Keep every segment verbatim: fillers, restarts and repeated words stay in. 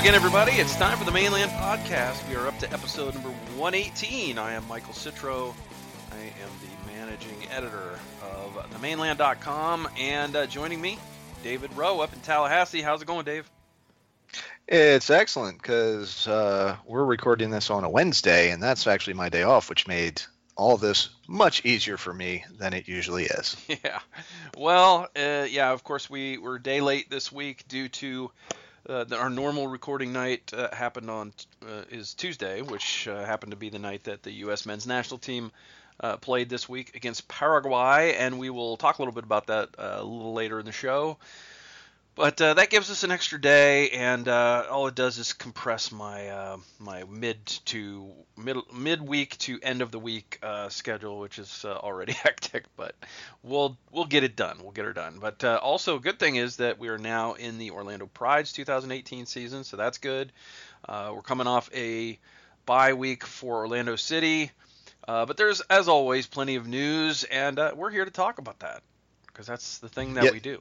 again, everybody. It's time for the Mainland Podcast. We are up to episode number one eighteen. I am Michael Citro. I am the managing editor of the mainland dot com, and uh, joining me, David Rowe up in Tallahassee. How's it going, Dave? It's excellent because uh, we're recording this on a Wednesday, and that's actually my day off, which made all this much easier for me than it usually is. Yeah. Well, uh, yeah, of course, we were a day late this week due to uh, the, our normal recording night uh, happened on uh, is Tuesday, which uh, happened to be the night that the U S men's national team uh, played this week against Paraguay, and we will talk a little bit about that uh, a little later in the show. But uh, that gives us an extra day, and uh, all it does is compress my uh, my mid to mid midweek to end of the week uh, schedule, which is uh, already hectic. But we'll we'll get it done. We'll get her done. But uh, also, a good thing is that we are now in the Orlando Pride's two thousand eighteen season, so that's good. Uh, we're coming off a bye week for Orlando City, uh, but there's, as always, plenty of news, and uh, we're here to talk about that because that's the thing that yeah. we do.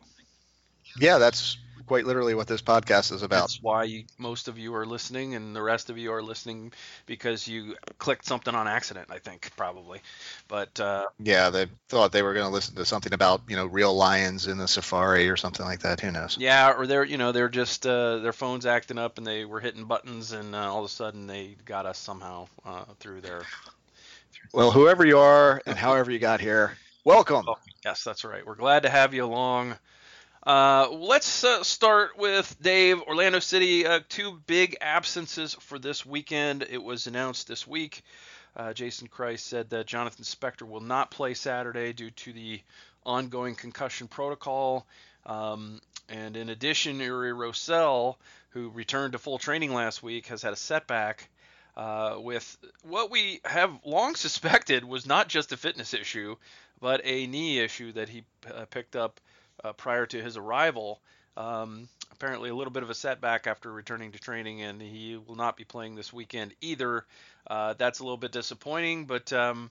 Yeah, that's quite literally what this podcast is about. That's why you, most of you are listening, and the rest of you are listening because you clicked something on accident, I think, probably. But uh, yeah, they thought they were going to listen to something about, you know, real lions in the safari or something like that. Who knows? Yeah, or they're, you know, they're just uh, their phone's acting up, and they were hitting buttons, and uh, all of a sudden they got us somehow uh, through their. Well, whoever you are and however you got here, welcome. Oh, yes, that's right. We're glad to have you along. Uh, let's uh, start with Dave. Orlando City, uh, two big absences for this weekend. It was announced this week. Uh, Jason Kreis said that Jonathan Spector will not play Saturday due to the ongoing concussion protocol. Um, and in addition, Uri Rosell, who returned to full training last week, has had a setback uh, with what we have long suspected was not just a fitness issue, but a knee issue that he uh, picked up Uh, prior to his arrival. Um, apparently a little bit of a setback after returning to training, and he will not be playing this weekend either. Uh, that's a little bit disappointing, but um,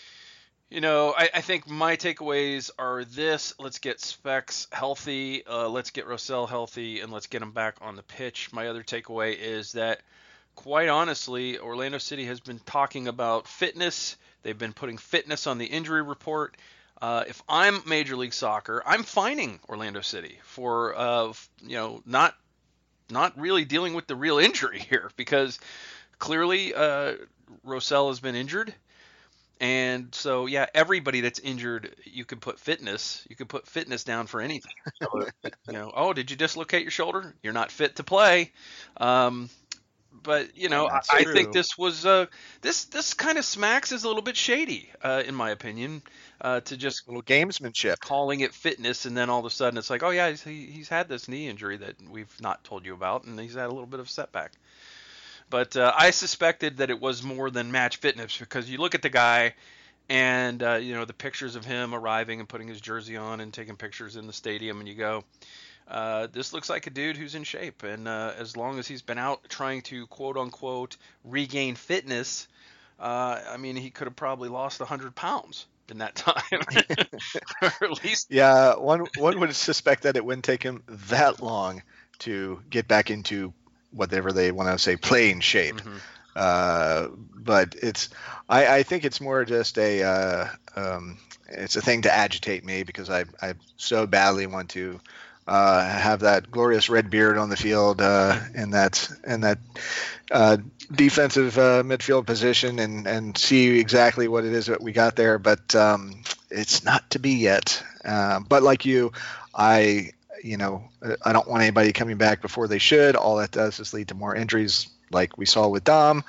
you know, I, I think my takeaways are this: let's get Specs healthy, uh, let's get Rosell healthy, and let's get him back on the pitch. My other takeaway is that, quite honestly, Orlando City has been talking about fitness. They've been putting fitness on the injury report. Uh, if I'm Major League Soccer, I'm fining Orlando City for, uh, you know, not not really dealing with the real injury here, because clearly uh, Rosell has been injured, and so yeah, everybody that's injured, you can put fitness, you can put fitness down for anything. You know, oh, did you dislocate your shoulder? You're not fit to play. Um, But you know, I, I think this was uh, this this kind of smacks is a little bit shady, uh, in my opinion, uh, to just a little gamesmanship, calling it fitness, and then all of a sudden it's like, oh yeah, he's, he's had this knee injury that we've not told you about, and he's had a little bit of setback. But uh, I suspected that it was more than match fitness, because you look at the guy, and uh, you know, the pictures of him arriving and putting his jersey on and taking pictures in the stadium, and you go, Uh, this looks like a dude who's in shape, and uh, as long as he's been out trying to quote-unquote regain fitness, uh, I mean, he could have probably lost one hundred pounds in that time, or at least. Yeah, one one would suspect that it wouldn't take him that long to get back into whatever they want to say playing shape. Mm-hmm. Uh, but it's, I, I think it's more just a, uh, um, it's a thing to agitate me, because I I so badly want to. Uh, have that glorious red beard on the field uh, in that in that uh, defensive uh, midfield position, and, and see exactly what it is that we got there. But um, it's not to be yet. Uh, but like you, I you know I don't want anybody coming back before they should. All that does is lead to more injuries, like we saw with Dom.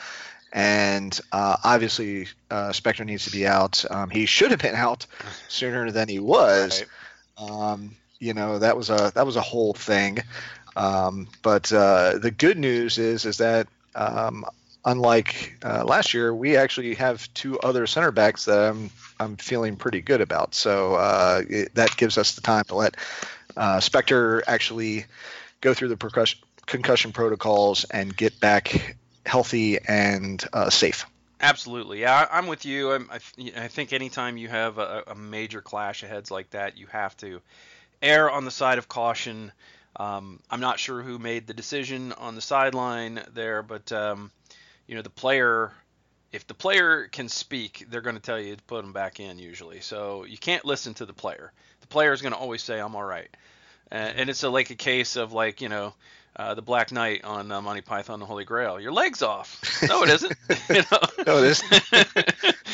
And uh, obviously, uh, Spector needs to be out. Um, he should have been out sooner than he was. Right. Um, You know, that was a that was a whole thing. Um, but uh, the good news is is that um, unlike uh, last year, we actually have two other center backs that I'm I'm feeling pretty good about. So uh, it, that gives us the time to let uh, Spector actually go through the percussion, concussion protocols and get back healthy and uh, safe. Absolutely. Yeah, I'm with you. I'm, I, I think anytime you have a, a major clash of heads like that, you have to err on the side of caution. Um, I'm not sure who made the decision on the sideline there, but um, you know, the player, if the player can speak, they're going to tell you to put him back in usually. So you can't listen to the player. The player is going to always say, "I'm all right," and, and it's a, like a case of like you know. Uh, the Black Knight on uh, Monty Python and the Holy Grail. Your leg's off. No, it isn't. You know? No, it isn't.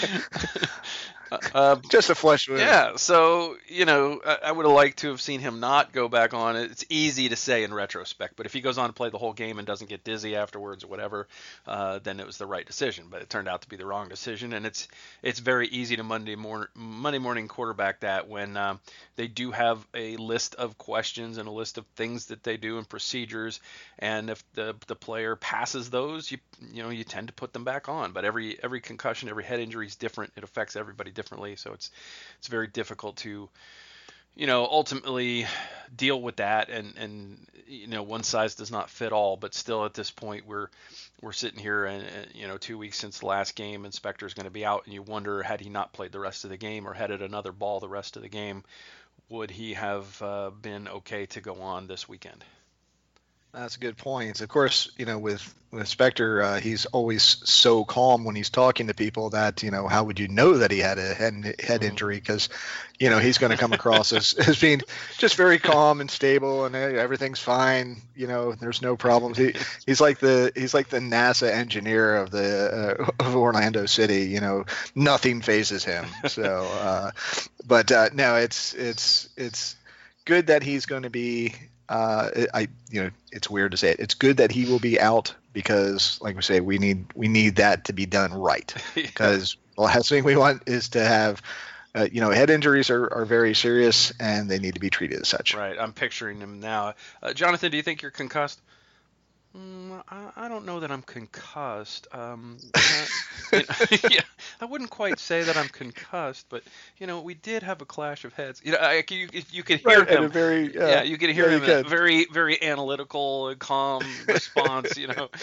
Uh, Just a flesh wound. yeah, so you know, I, I would have liked to have seen him not go back on. It's easy to say in retrospect, but if he goes on to play the whole game and doesn't get dizzy afterwards or whatever, uh, then it was the right decision. But it turned out to be the wrong decision, and it's it's very easy to Monday morning Monday morning quarterback that when um, they do have a list of questions and a list of things that they do and procedures, and if the the player passes those, you you know you tend to put them back on. But every every concussion, every head injury is different. It affects everybody differently, so it's it's very difficult to you know ultimately deal with that, and and you know one size does not fit all. But still, at this point, we're we're sitting here and, and you know two weeks since the last game, and Spector's going to be out, and you wonder, had he not played the rest of the game or headed another ball the rest of the game, would he have uh, been okay to go on this weekend? That's a good point. Of course, you know, with with Spector, uh, he's always so calm when he's talking to people that, you know, how would you know that he had a head, head injury? Because, you know, he's going to come across as, as being just very calm and stable, and hey, everything's fine. You know, there's no problems. He, he's like the he's like the NASA engineer of the uh, of Orlando City. You know, nothing phases him. So, uh, but uh, no, it's it's it's good that he's going to be. Uh, I, you know, it's weird to say it. It's good that he will be out because, like we say, we need we need that to be done right. Because the last thing we want is to have, uh, you know, head injuries are, are very serious and they need to be treated as such. Right. I'm picturing him now. Uh, Jonathan, do you think you're concussed? Mm, I, I don't know that I'm concussed. Um, uh, you know, yeah, I wouldn't quite say that I'm concussed, but you know, we did have a clash of heads. You know, I, you you could hear right, him. And a very, uh, yeah, you could hear yeah, him. A very very analytical, and calm response. You know.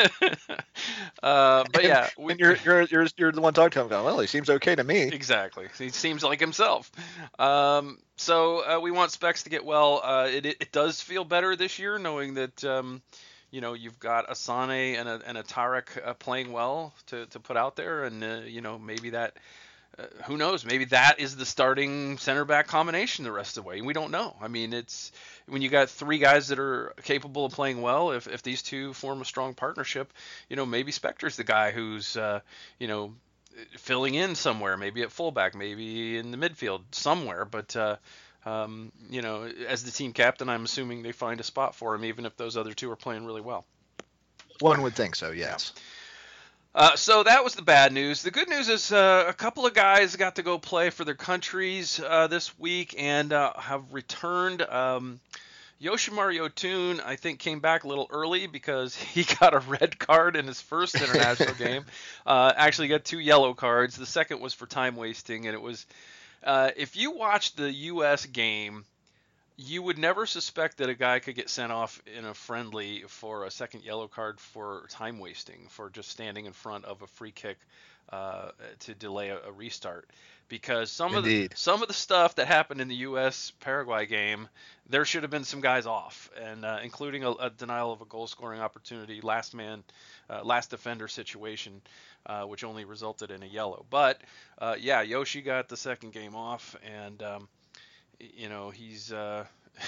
uh, but yeah, we, and you're you're you're you're the one talking to him. Going, well, he seems okay to me. Exactly. He seems like himself. Um, so uh, we want Specs to get well. Uh, it, it it does feel better this year, knowing that. Um, You know, you've got Asane and a, and a Tarek uh, playing well to, to put out there, and uh, you know maybe that, uh, who knows, maybe that is the starting center back combination the rest of the way. We don't know. I mean, it's when you got three guys that are capable of playing well. If if these two form a strong partnership, you know maybe Spector's the guy who's uh, you know filling in somewhere, maybe at fullback, maybe in the midfield somewhere, but. Uh, Um, you know, as the team captain, I'm assuming they find a spot for him, even if those other two are playing really well. One would think so, yes. Yeah. Uh, so that was the bad news. The good news is uh, a couple of guys got to go play for their countries uh, this week and uh, have returned. Um, Yoshimar Yotun, I think, came back a little early because he got a red card in his first international game. Uh, actually got two yellow cards. The second was for time wasting, and it was... Uh, if you watch the U S game, you would never suspect that a guy could get sent off in a friendly for a second yellow card for time wasting, for just standing in front of a free kick uh, to delay a, a restart. Because some Indeed. of the some of the stuff that happened in the U S Paraguay game, there should have been some guys off, and uh, including a, a denial of a goal scoring opportunity, last man, uh, last defender situation, uh, which only resulted in a yellow. But uh, yeah, Yoshi got the second game off, and um, you know he's uh,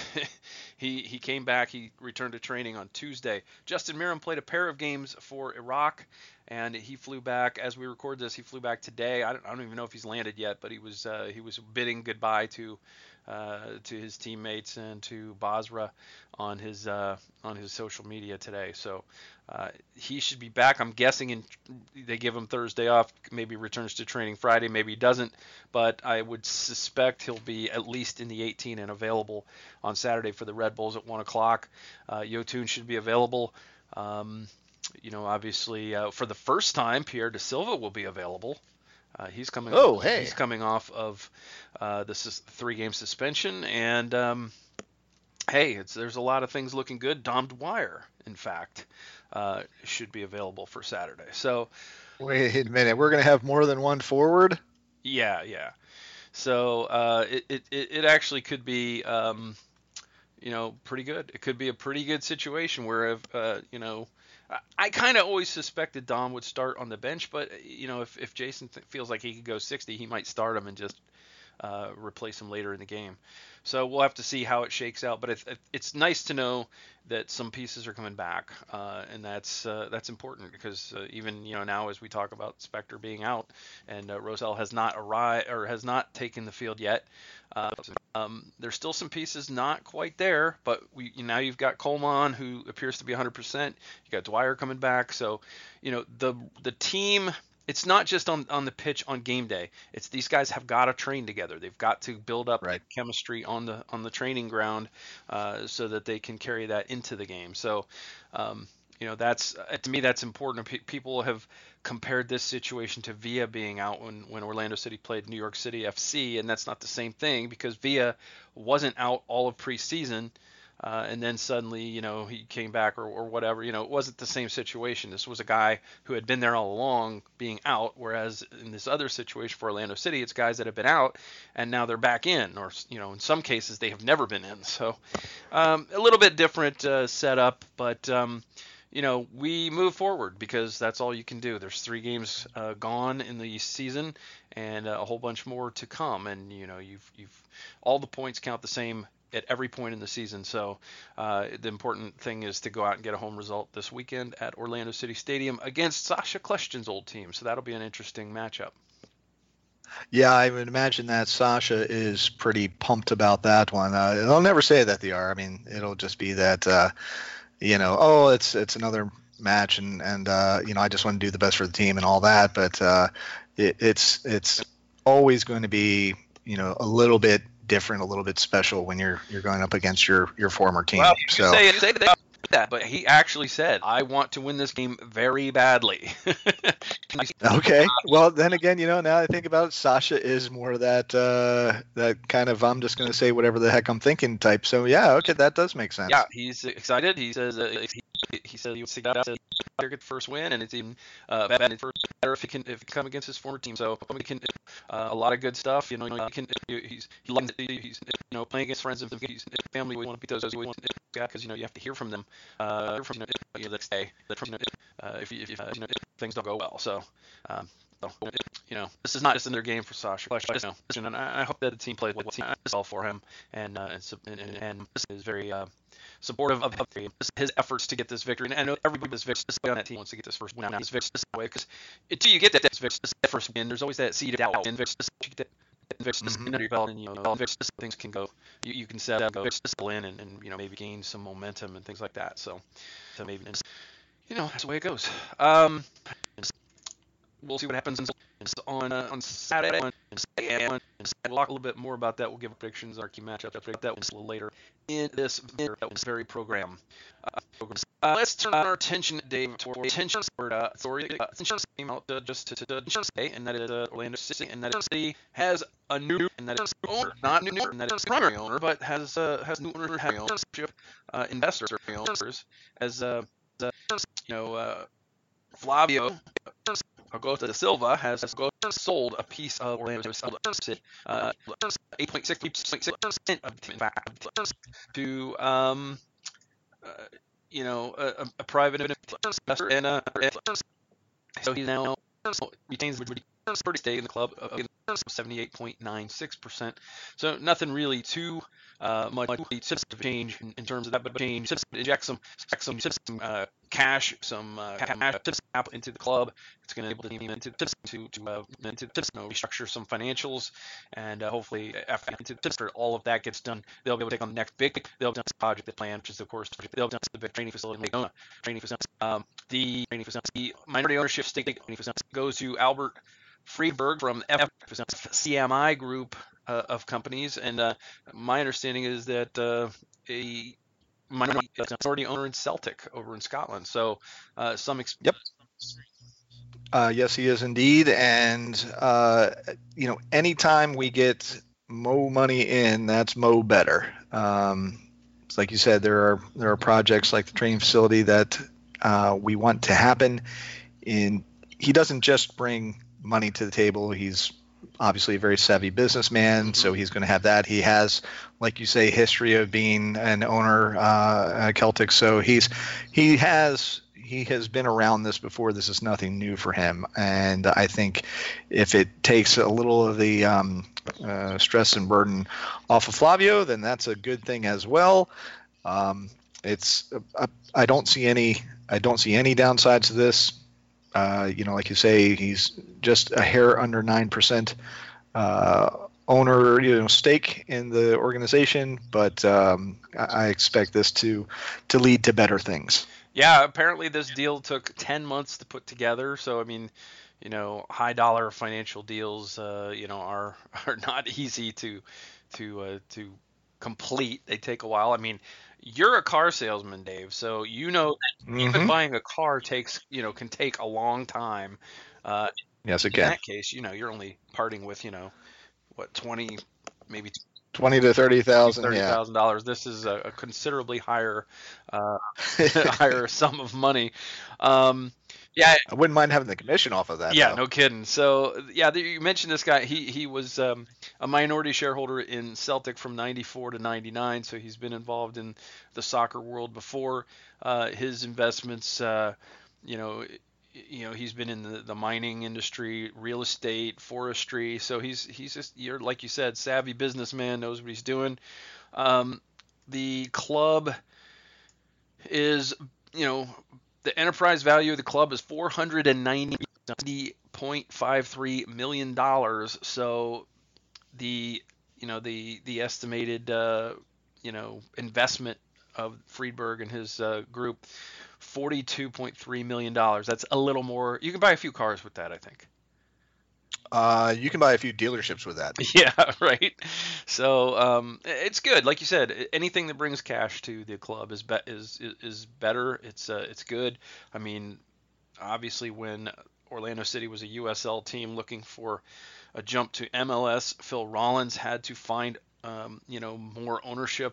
he he came back. He returned to training on Tuesday. Justin Miram played a pair of games for Iraq, and he flew back as we record this. He flew back today. I don't, I don't even know if he's landed yet, but he was uh, he was bidding goodbye to uh, to his teammates and to Basra on his uh, on his social media today. So uh, he should be back. I'm guessing in, they give him Thursday off. Maybe returns to training Friday. Maybe he doesn't. But I would suspect he'll be at least in the eighteen and available on Saturday for the Red Bulls at one o'clock. Uh, Yotun should be available. Um, you know, obviously, uh, for the first time, Pierre Da Silva will be available. Uh, he's coming. Oh, hey. He's coming off of uh, this three-game suspension, and um, hey, it's, there's a lot of things looking good. Dom Dwyer, in fact, uh, should be available for Saturday. So, wait a minute, we're going to have more than one forward? Yeah, yeah. So uh, it, it it actually could be. Um, you know, pretty good. It could be a pretty good situation where, if, uh, you know, I, I kind of always suspected Dom would start on the bench, but you know, if if Jason th- feels like he could go sixty, he might start him and just uh, replace him later in the game. So we'll have to see how it shakes out. But it's, it's nice to know that some pieces are coming back, uh, and that's uh, that's important because uh, even you know now as we talk about Spector being out and uh, Rosell has not arrived or has not taken the field yet. Uh, um, there's still some pieces not quite there, but we now you've got Coleman who appears to be one hundred percent. You got Dwyer coming back, so you know the the team. It's not just on, on the pitch on game day. It's these guys have got to train together. They've got to build up Right. chemistry on the on the training ground uh, so that they can carry that into the game. So, um, you know, that's uh, to me that's important. P- people have compared this situation to Villa being out when, when Orlando City played New York City F C, and that's not the same thing because Villa wasn't out all of preseason. Uh, and then suddenly, you know, he came back or, or whatever. You know, it wasn't the same situation. This was a guy who had been there all along being out, whereas in this other situation for Orlando City, it's guys that have been out and now they're back in, or, you know, in some cases they have never been in. So um, a little bit different uh, setup, but, um, you know, we move forward because that's all you can do. There's three games uh, gone in the season and uh, a whole bunch more to come. And, you know, you've, you've all the points count the same at every point in the season. So uh, the important thing is to go out and get a home result this weekend at Orlando City Stadium against Sasha Kleshton's old team. So that'll be an interesting matchup. Yeah, I would imagine that Sasha is pretty pumped about that one. Uh, they'll never say that they are. I mean, it'll just be that, uh, you know, oh, it's it's another match, and and uh, you know, I just want to do the best for the team and all that. But uh, it, it's it's always going to be, you know, a little bit different, a little bit special when you're you're going up against your your former team. Well, you so say, say that, but he actually said, "I want to win this game very badly." Okay. Well, then again, you know, now I think about it, Sasha is more that uh, that kind of I'm just going to say whatever the heck I'm thinking type. So yeah, okay, that does make sense. Yeah, he's excited. He says uh, he, he said he wants to get out to get the first win, and it's even uh, better if he can if he can come against his former team. So he can uh, a lot of good stuff. You know, he can he's he loves he's you know playing against friends and he's family. We want to beat those. We want to because you know you have to hear from them. Uh, hear from you know, you know, the next day. Uh, if if, if uh, you know if things don't go well. So. Um, So, you know, this is not just another game for Sasha. You know, and I hope that the team plays well for him, and uh, and, and, and is very uh, supportive of his efforts to get this victory. And I know everybody this victory on that team wants to get this first win. This victory this way because until you get that this first win, there's always that seed of doubt. And victory, mm-hmm. under your belt, and you know, things can go. You, you can set up, go in, and, and you know maybe gain some momentum and things like that. So, so maybe you know that's the way it goes. Um, We'll see what happens on uh, on Saturday. And we'll talk a little bit more about that. We'll give predictions, our key matchups. That was a little later in this very program. Uh, uh, let's turn our attention, Dave, toward attention toward uh, authority. Uh, attention came out uh, just to, to, to say, and that is uh, Orlando City, and that City has a new, and that is owner, not new, and that is primary owner, but has uh, has new owner, having ownership, uh, investor owners, as uh, uh, you know, uh, Flavio. Augusto da Silva has sold a piece of Orlando City, uh, eight point six percent of the to, um, uh, you know, a, a private investor, and uh, so he now retains the majority stake in the club of seventy-eight point nine six percent. So nothing really too uh, much to change in, in terms of that, but change inject some some some uh, cash, some uh, cash into the club. It's going to enable the team into to to uh, into you know, restructure some financials, and uh, hopefully after all of that gets done, they'll be able to take on the next big they'll do project the plan, which is of course they'll do the big training facility in Laguna. Training facility. Um, the training facility, the minority ownership stake goes to Albert Friedberg from F C M I Group uh, of companies, and uh, my understanding is that uh, a minority owner in Celtic over in Scotland. So uh, some. Exp- yep. Uh, yes, he is indeed, and uh, you know, anytime we get Mo money in, that's Mo better. Um, it's like you said, there are there are projects like the training facility that uh, we want to happen. In he doesn't just bring money to the table. He's obviously a very savvy businessman, mm-hmm. so he's going to have that. He has, like you say, history of being an owner uh, at Celtic, so he's he has he has been around this before. This is nothing new for him, and I think if it takes a little of the um, uh, stress and burden off of Flavio, then that's a good thing as well. Um, it's uh, I don't see any I don't see any downsides to this. Uh, you know, like you say, he's just a hair under nine percent uh, owner, you know, stake in the organization, but um, I expect this to to lead to better things. Yeah, apparently this deal took ten months to put together. So I mean, you know, high dollar financial deals, uh, you know, are are not easy to to uh, to complete. They take a while. I mean, you're a car salesman, Dave, so you know that mm-hmm. even buying a car takes, you know, can take a long time. Uh, yes, it in can. that case, you know, you're only parting with, you know, what, twenty, maybe twenty to thirty thousand, thirty thousand yeah. dollars. This is a, a considerably higher, uh, higher sum of money. Um, yeah, I wouldn't mind having the commission off of that. Yeah, though. no kidding. So yeah, you mentioned this guy. He he was um, a minority shareholder in Celtic from ninety-four to ninety-nine. So he's been involved in the soccer world before. Uh, his investments, uh, you know, you know, he's been in the, the mining industry, real estate, forestry. So he's he's just, you're like you said, savvy businessman, knows what he's doing. Um, the club is, you know, the enterprise value of the club is four hundred ninety point five three million dollars. So the, you know, the the estimated uh, you know, investment of Friedberg and his uh, group, forty-two point three million dollars. That's a little more. You can buy a few cars with that, I think. Uh, you can buy a few dealerships with that. Yeah, right. So um, it's good. Like you said, anything that brings cash to the club is be- is, is is better. It's uh, it's good. I mean, obviously, when Orlando City was a U S L team looking for a jump to M L S, Phil Rollins had to find um, you know, more ownership,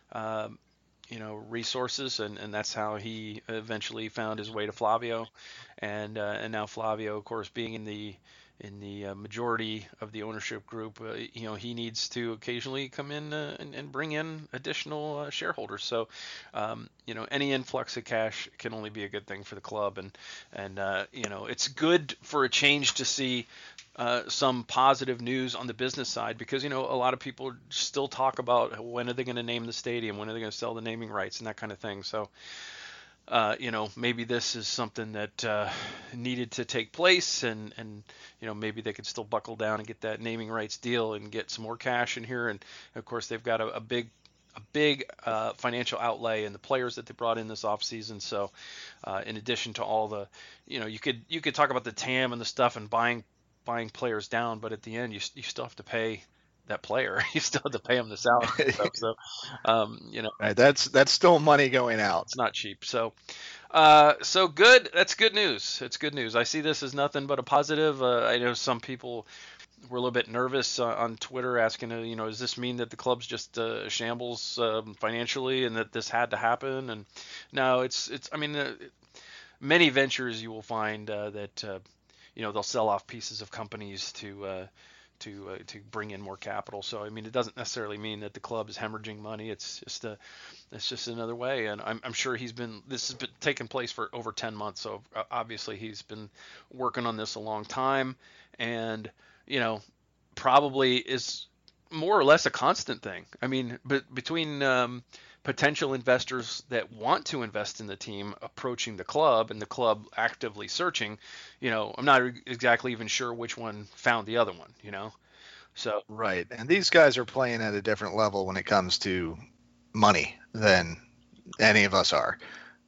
um, you know, resources, and, and that's how he eventually found his way to Flavio, and uh, and now Flavio, of course, being in the in the uh, majority of the ownership group, uh, you know, he needs to occasionally come in uh, and, and bring in additional uh, shareholders. So, um, you know, any influx of cash can only be a good thing for the club. And, and uh, you know, it's good for a change to see uh, some positive news on the business side, because, you know, a lot of people still talk about when are they going to name the stadium, when are they going to sell the naming rights and that kind of thing. So, Uh, you know, maybe this is something that uh, needed to take place, and, and, you know, maybe they could still buckle down and get that naming rights deal and get some more cash in here. And of course, they've got a, a big, a big uh, financial outlay in the players that they brought in this offseason. So, uh, in addition to all the, you know, you could you could talk about the T A M and the stuff and buying buying players down, but at the end, you you still have to pay that player. You still have to pay him the salary and stuff. So, um, you know, right, that's that's still money going out. It's not cheap. So, uh, so good. That's good news. It's good news. I see this as nothing but a positive. Uh, I know some people were a little bit nervous uh, on Twitter, asking, uh, you know, does this mean that the club's just uh, shambles um, financially, and that this had to happen? And no, it's it's. I mean, uh, many ventures you will find uh, that uh, you know, they'll sell off pieces of companies to. Uh, to uh, to bring in more capital. So I mean, it doesn't necessarily mean that the club is hemorrhaging money. It's just a it's just another way. And I'm I'm sure he's been this has been taking place for over ten months. So uh, obviously he's been working on this a long time, and you know, probably is more or less a constant thing. I mean, but between um, potential investors that want to invest in the team approaching the club, and the club actively searching, you know, I'm not exactly even sure which one found the other one, you know? So. Right. And these guys are playing at a different level when it comes to money than any of us are.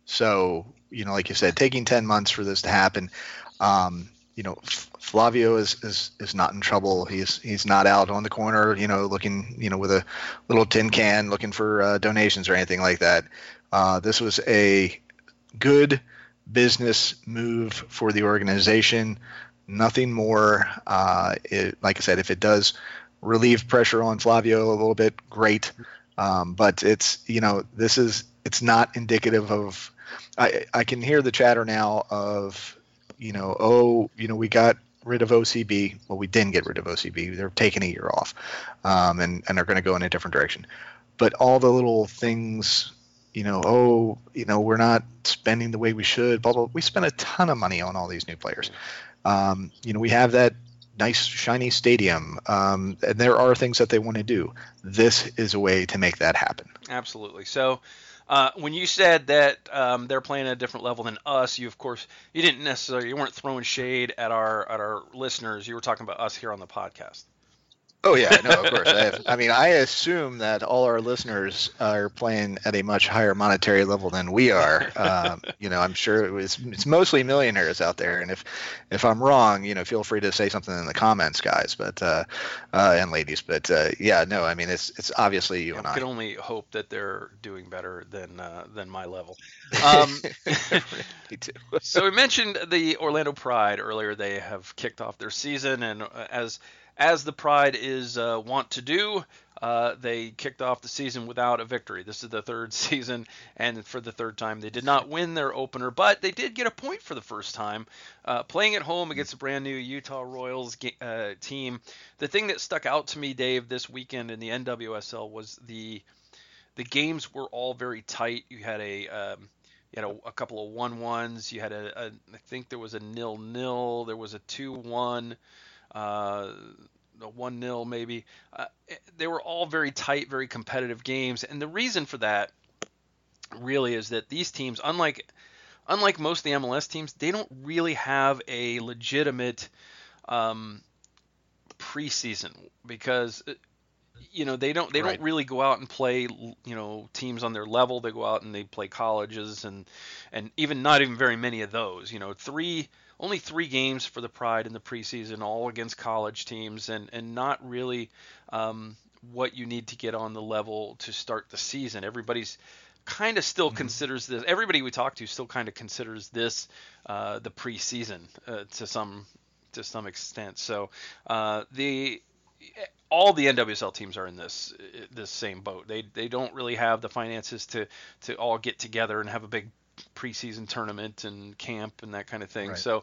So, you know, like you said, taking ten months for this to happen, um, you know, Flavio is, is, is not in trouble. He's he's not out on the corner, you know, looking, you know, with a little tin can looking for uh, donations or anything like that. Uh, this was a good business move for the organization. Nothing more. Uh, it, like I said, if it does relieve pressure on Flavio a little bit, great. Um, but it's, you know, this is, it's not indicative of, I, I can hear the chatter now of, you know, oh, you know, we got rid of O C B. Well, we didn't get rid of O C B. They're taking a year off, um, and and are going to go in a different direction. But all the little things, you know, oh, you know, we're not spending the way we should. Blah blah. We spent a ton of money on all these new players. Um, you know, we have that nice shiny stadium, um, and there are things that they want to do. This is a way to make that happen. Absolutely. So. Uh, when you said that um, they're playing at a different level than us, you of course you didn't necessarily you weren't throwing shade at our at our listeners. You were talking about us here on the podcast. Oh yeah, no, of course. I, have, I mean, I assume that all our listeners are playing at a much higher monetary level than we are. Um, you know, I'm sure it was it's mostly millionaires out there, and if if I'm wrong, you know, feel free to say something in the comments, guys, but uh, uh, and ladies. But uh, yeah, no, I mean, it's it's obviously you yeah, and I I can only hope that they're doing better than uh, than my level. Um, Me too. So we mentioned the Orlando Pride earlier. They have kicked off their season, and uh, as as the Pride is uh, wont to do, uh, they kicked off the season without a victory. This is the third season, and for the third time, they did not win their opener, but they did get a point for the first time, uh, playing at home against a brand new Utah Royals uh, team. The thing that stuck out to me, Dave, this weekend in the N W S L was the the games were all very tight. You had a um, you had a, a couple of one-ones. You had a, a I think there was a nil-nil. There was a two-one. Uh, a one nil maybe. Uh, they were all very tight, very competitive games, and the reason for that really is that these teams, unlike unlike most of the M L S teams, they don't really have a legitimate um, preseason because you know they don't they Right. don't really go out and play you know teams on their level. They go out and they play colleges and and even not even very many of those. You know, three only three games for the Pride in the preseason, all against college teams, and and not really um, what you need to get on the level to start the season. Everybody's kind of still Mm-hmm. considers this. Everybody we talk to still kind of considers this uh, the preseason uh, to some to some extent. So uh, the all the N W S L teams are in this this same boat. They they don't really have the finances to to all get together and have a big preseason tournament and camp and that kind of thing. Right. So,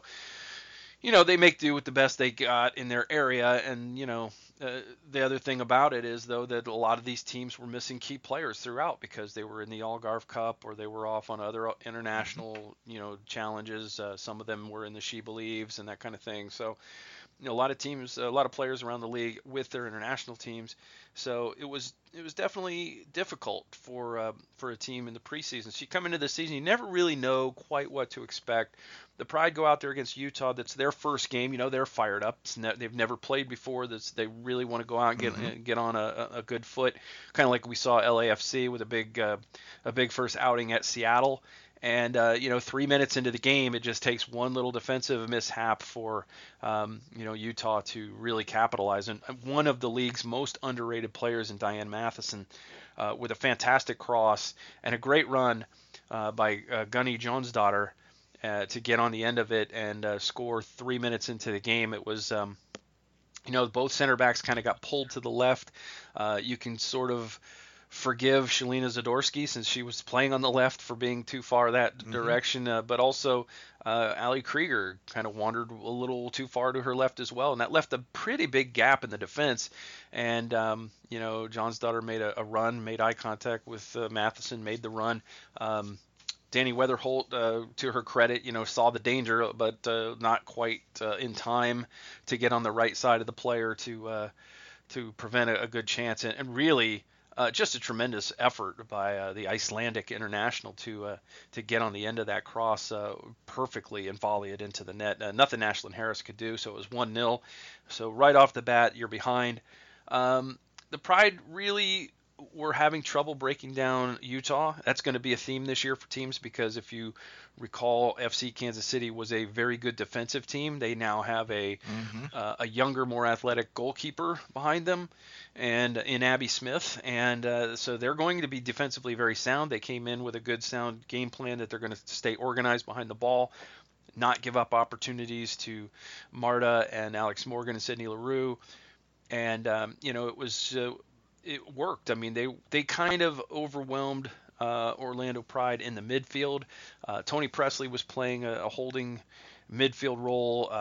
you know, they make do with the best they got in their area. And, you know, uh, the other thing about it is, though, that a lot of these teams were missing key players throughout because they were in the Algarve Cup or they were off on other international, mm-hmm. you know, challenges. Uh, some of them were in the She Believes and that kind of thing. So, you know, a lot of teams, a lot of players around the league with their international teams. So it was it was definitely difficult for uh, for a team in the preseason. So you come into the season, you never really know quite what to expect. The Pride go out there against Utah. That's their first game. You know, they're fired up. Ne- they've never played before. That's, they really want to go out and get mm-hmm. get on a, a good foot. Kind of like we saw L A F C with a big uh, a big first outing at Seattle. And, uh, you know, three minutes into the game, it just takes one little defensive mishap for, um, you know, Utah to really capitalize. And one of the league's most underrated players in Diane Matheson uh, with a fantastic cross and a great run uh, by uh, Gunny Jonesdaughter uh, to get on the end of it and uh, score three minutes into the game. It was, um, you know, both center backs kind of got pulled to the left. Uh, you can sort of forgive Shalina Zadorsky since she was playing on the left for being too far that mm-hmm. direction, uh, but also uh, Ali Krieger kind of wandered a little too far to her left as well, and that left a pretty big gap in the defense. And um, you know, John's daughter made a, a run, made eye contact with uh, Matheson, made the run. Um, Danny Weatherholt, uh, to her credit, you know, saw the danger, but uh, not quite uh, in time to get on the right side of the player to uh, to prevent a, a good chance, and, and really. Uh, just a tremendous effort by uh, the Icelandic international to uh, to get on the end of that cross uh, perfectly and volley it into the net. Uh, nothing Ashlyn Harris could do, so it was one nil. So right off the bat, you're behind. Um, the Pride really were having trouble breaking down Utah. That's going to be a theme this year for teams because if you recall, F C Kansas City was a very good defensive team. They now have a mm-hmm. uh, a younger, more athletic goalkeeper behind them, and in Abby Smith, and uh, so they're going to be defensively very sound. They came in with a good, sound game plan that they're going to stay organized behind the ball, not give up opportunities to Marta and Alex Morgan and Sydney LaRue, and um, you know it was uh, it worked. I mean, they they kind of overwhelmed uh, Orlando Pride in the midfield. Uh, Tony Presley was playing a, a holding midfield role. Um,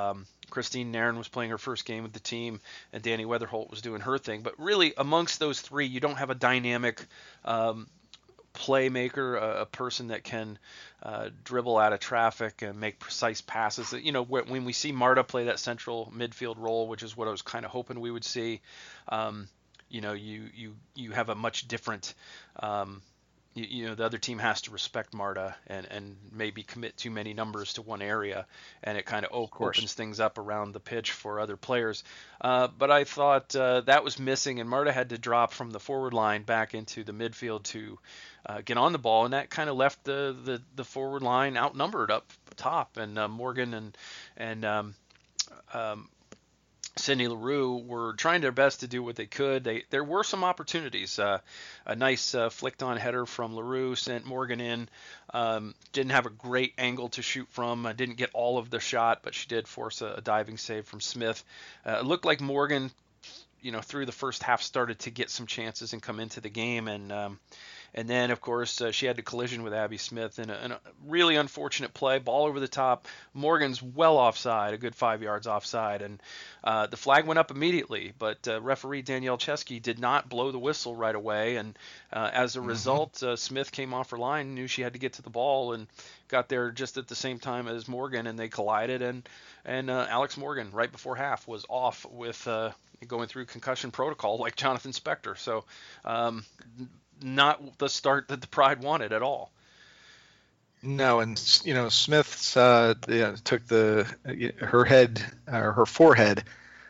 Christine Nairn was playing her first game with the team, and Danny Weatherholt was doing her thing. But really, amongst those three, you don't have a dynamic um, playmaker, a, a person that can uh, dribble out of traffic and make precise passes. You know, when we see Marta play that central midfield role, which is what I was kind of hoping we would see, um, you know, you you you have a much different. Um, you, you know, the other team has to respect Marta and, and maybe commit too many numbers to one area, and it kind of, op- Of course. opens things up around the pitch for other players. Uh, but I thought uh, that was missing, and Marta had to drop from the forward line back into the midfield to uh, get on the ball, and that kind of left the, the, the forward line outnumbered up top, and uh, Morgan and and um, um, Sydney Leroux were trying their best to do what they could. They there were some opportunities. Uh, a nice uh, flicked on header from Leroux sent Morgan in. Um, didn't have a great angle to shoot from. Uh, didn't get all of the shot, but she did force a, a diving save from Smith. Uh, it looked like Morgan, you know, through the first half started to get some chances and come into the game, and um, and then, of course, uh, she had a collision with Abby Smith in a, in a really unfortunate play, ball over the top. Morgan's well offside, a good five yards offside, and uh, the flag went up immediately. But uh, referee Danielle Chesky did not blow the whistle right away, and uh, as a Mm-hmm. result, uh, Smith came off her line, knew she had to get to the ball, and got there just at the same time as Morgan, and they collided. And and uh, Alex Morgan, right before half, was off with uh, going through concussion protocol like Jonathan Spector. So. Um, not the start that the Pride wanted at all. No, and you know Smith uh, yeah, took the her head, or her forehead,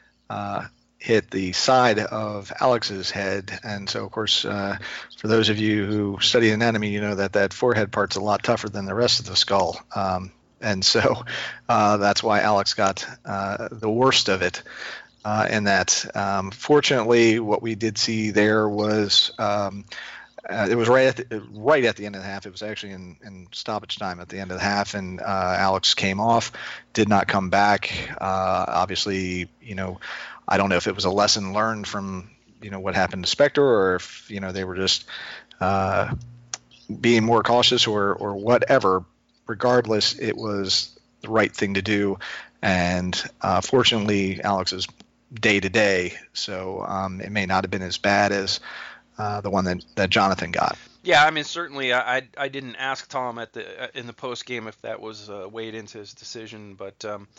uh, hit the side of Alex's head, and so of course, uh, for those of you who study anatomy, you know that that forehead part's a lot tougher than the rest of the skull, um, and so uh, that's why Alex got uh, the worst of it. Uh, and that, um, fortunately, what we did see there was. Um, Uh, it was right at the, right at the end of the half. It was actually in, in stoppage time at the end of the half, and uh, Alex came off, did not come back. Uh, obviously, you know, I don't know if it was a lesson learned from you know what happened to Spector, or if you know they were just uh, being more cautious, or or whatever. Regardless, it was the right thing to do, and uh, fortunately, Alex is day to day, so um, it may not have been as bad as. Uh, the one that, that Jonathan got. Yeah, I mean, certainly, I I, I didn't ask Tom at the in the post game if that was uh, weighed into his decision, but um,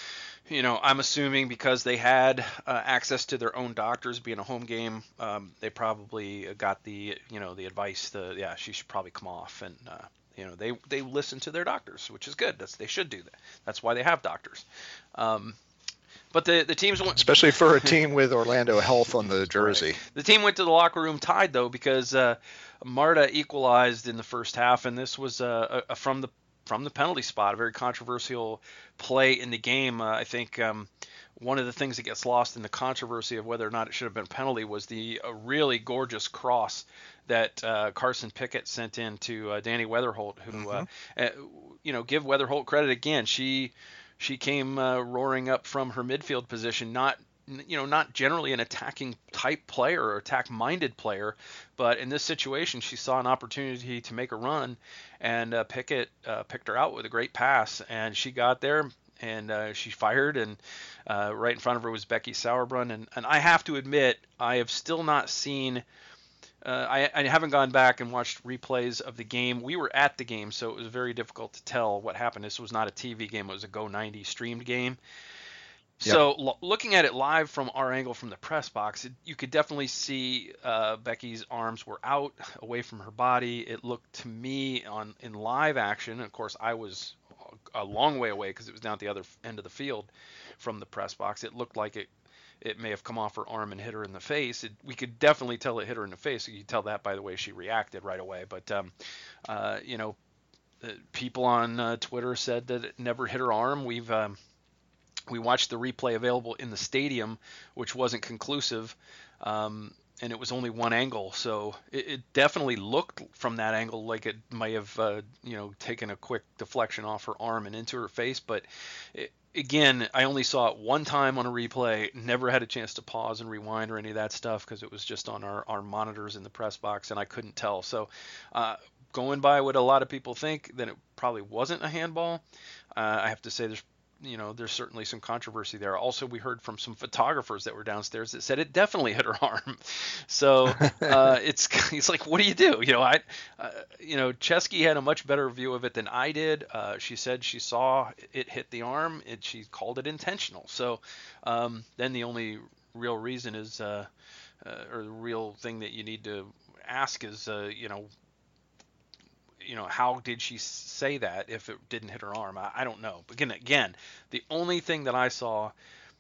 you know, I'm assuming because they had uh, access to their own doctors, being a home game, um, they probably got the you know the advice that yeah she should probably come off, and uh, you know they they listen to their doctors, which is good. That's they should do that. That's why they have doctors. Um, But the, the teams went, especially for a team with Orlando Health on the jersey. Right. The team went to the locker room tied though because uh, Marta equalized in the first half, and this was uh, a, a from the from the penalty spot, a very controversial play in the game. Uh, I think um, one of the things that gets lost in the controversy of whether or not it should have been a penalty was the uh, really gorgeous cross that uh, Carson Pickett sent in to uh, Danny Weatherholt, who mm-hmm. uh, uh, you know give Weatherholt credit again. She She came uh, roaring up from her midfield position, not you know not generally an attacking type player or attack-minded player, but in this situation she saw an opportunity to make a run, and uh, Pickett uh, picked her out with a great pass, and she got there and uh, she fired, and uh, right in front of her was Becky Sauerbrunn, and, and I have to admit I have still not seen. Uh, I, I haven't gone back and watched replays of the game. We were at the game, so it was very difficult to tell what happened. This was not a T V game. It was a Go ninety streamed game. Yep. So lo- looking at it live from our angle from the press box, it, you could definitely see uh, Becky's arms were out, away from her body. It looked to me on in live action, of course, I was a long way away because it was down at the other end of the field from the press box. It looked like it It may have come off her arm and hit her in the face. It, we could definitely tell it hit her in the face. You could tell that by the way she reacted right away. But, um, uh, you know, uh, people on uh, Twitter said that it never hit her arm. We've um, we watched the replay available in the stadium, which wasn't conclusive, um, and it was only one angle. So it, it definitely looked from that angle like it might have, uh, you know, taken a quick deflection off her arm and into her face. But it, Again, I only saw it one time on a replay, never had a chance to pause and rewind or any of that stuff because it was just on our, our monitors in the press box and I couldn't tell. So uh, going by what a lot of people think, then it probably wasn't a handball. Uh, I have to say there's you know, there's certainly some controversy there. Also, we heard from some photographers that were downstairs that said it definitely hit her arm. So uh, it's it's like, what do you do? You know, I, uh, you know, Chesky had a much better view of it than I did. Uh, she said she saw it hit the arm, and she called it intentional. So um, then the only real reason is, uh, uh, or the real thing that you need to ask is, uh, you know, you know, how did she say that if it didn't hit her arm? I, I don't know. But again, again, the only thing that I saw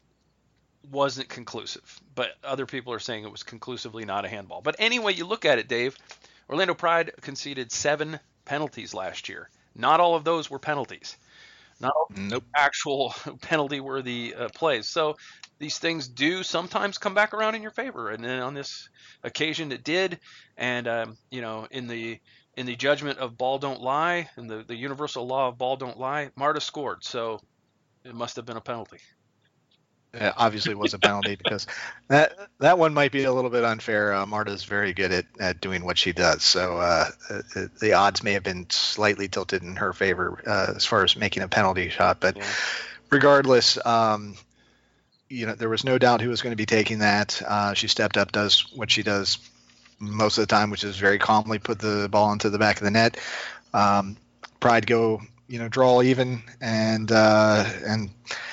wasn't conclusive, but other people are saying it was conclusively not a handball. But anyway, you look at it, Dave, Orlando Pride conceded seven penalties last year. Not all of those were penalties. Not all Nope. actual penalty-worthy uh, plays. So these things do sometimes come back around in your favor, and then on this occasion it did. And um, you know, in the in the judgment of ball don't lie, in the, the universal law of ball don't lie, Marta scored, so it must have been a penalty. It obviously was a penalty because that that one might be a little bit unfair. Uh, Marta's very good at, at doing what she does, so uh, the odds may have been slightly tilted in her favor uh, as far as making a penalty shot. But yeah. Regardless, um, you know, there was no doubt who was going to be taking that. Uh, she stepped up, does what she does most of the time, which is very calmly put the ball into the back of the net. Um, Pride go, you know, draw even, and uh, and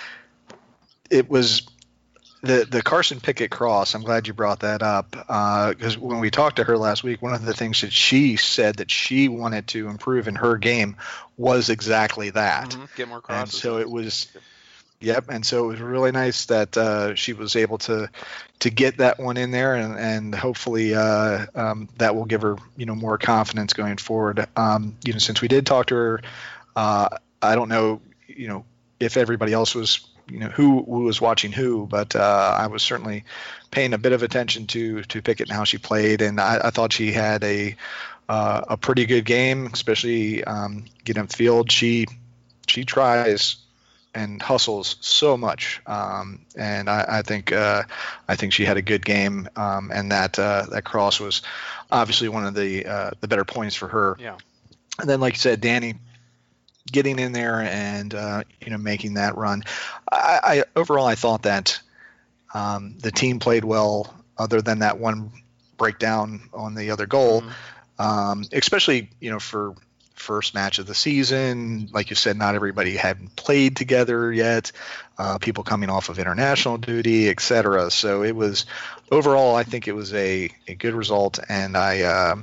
it was the the Carson Pickett cross. I'm glad you brought that up because uh, when we talked to her last week, one of the things that she said that she wanted to improve in her game was exactly that. Mm-hmm. Get more crosses. And so it was. Yep, and so it was really nice that uh, she was able to to get that one in there, and and hopefully uh, um, that will give her, you know, more confidence going forward. Um, you know, since we did talk to her, uh, I don't know, you know, if everybody else was, you know, who, who was watching who, but uh, I was certainly paying a bit of attention to to Pickett and how she played, and I, I thought she had a uh, a pretty good game, especially um, getting up field. She she tries and hustles so much, um, and I, I think uh, I think she had a good game, um, and that uh, that cross was obviously one of the uh, the better points for her. Yeah. And then, like you said, Danny getting in there and uh, you know, making that run. I, I overall I thought that um, the team played well, other than that one breakdown on the other goal, mm-hmm. um, especially, you know, for first match of the season. Like you said, not everybody had played together yet, uh, people coming off of international duty, et cetera. So it was overall, I think it was a, a good result. And I, uh,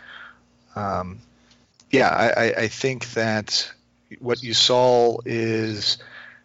um, yeah, I, I think that what you saw is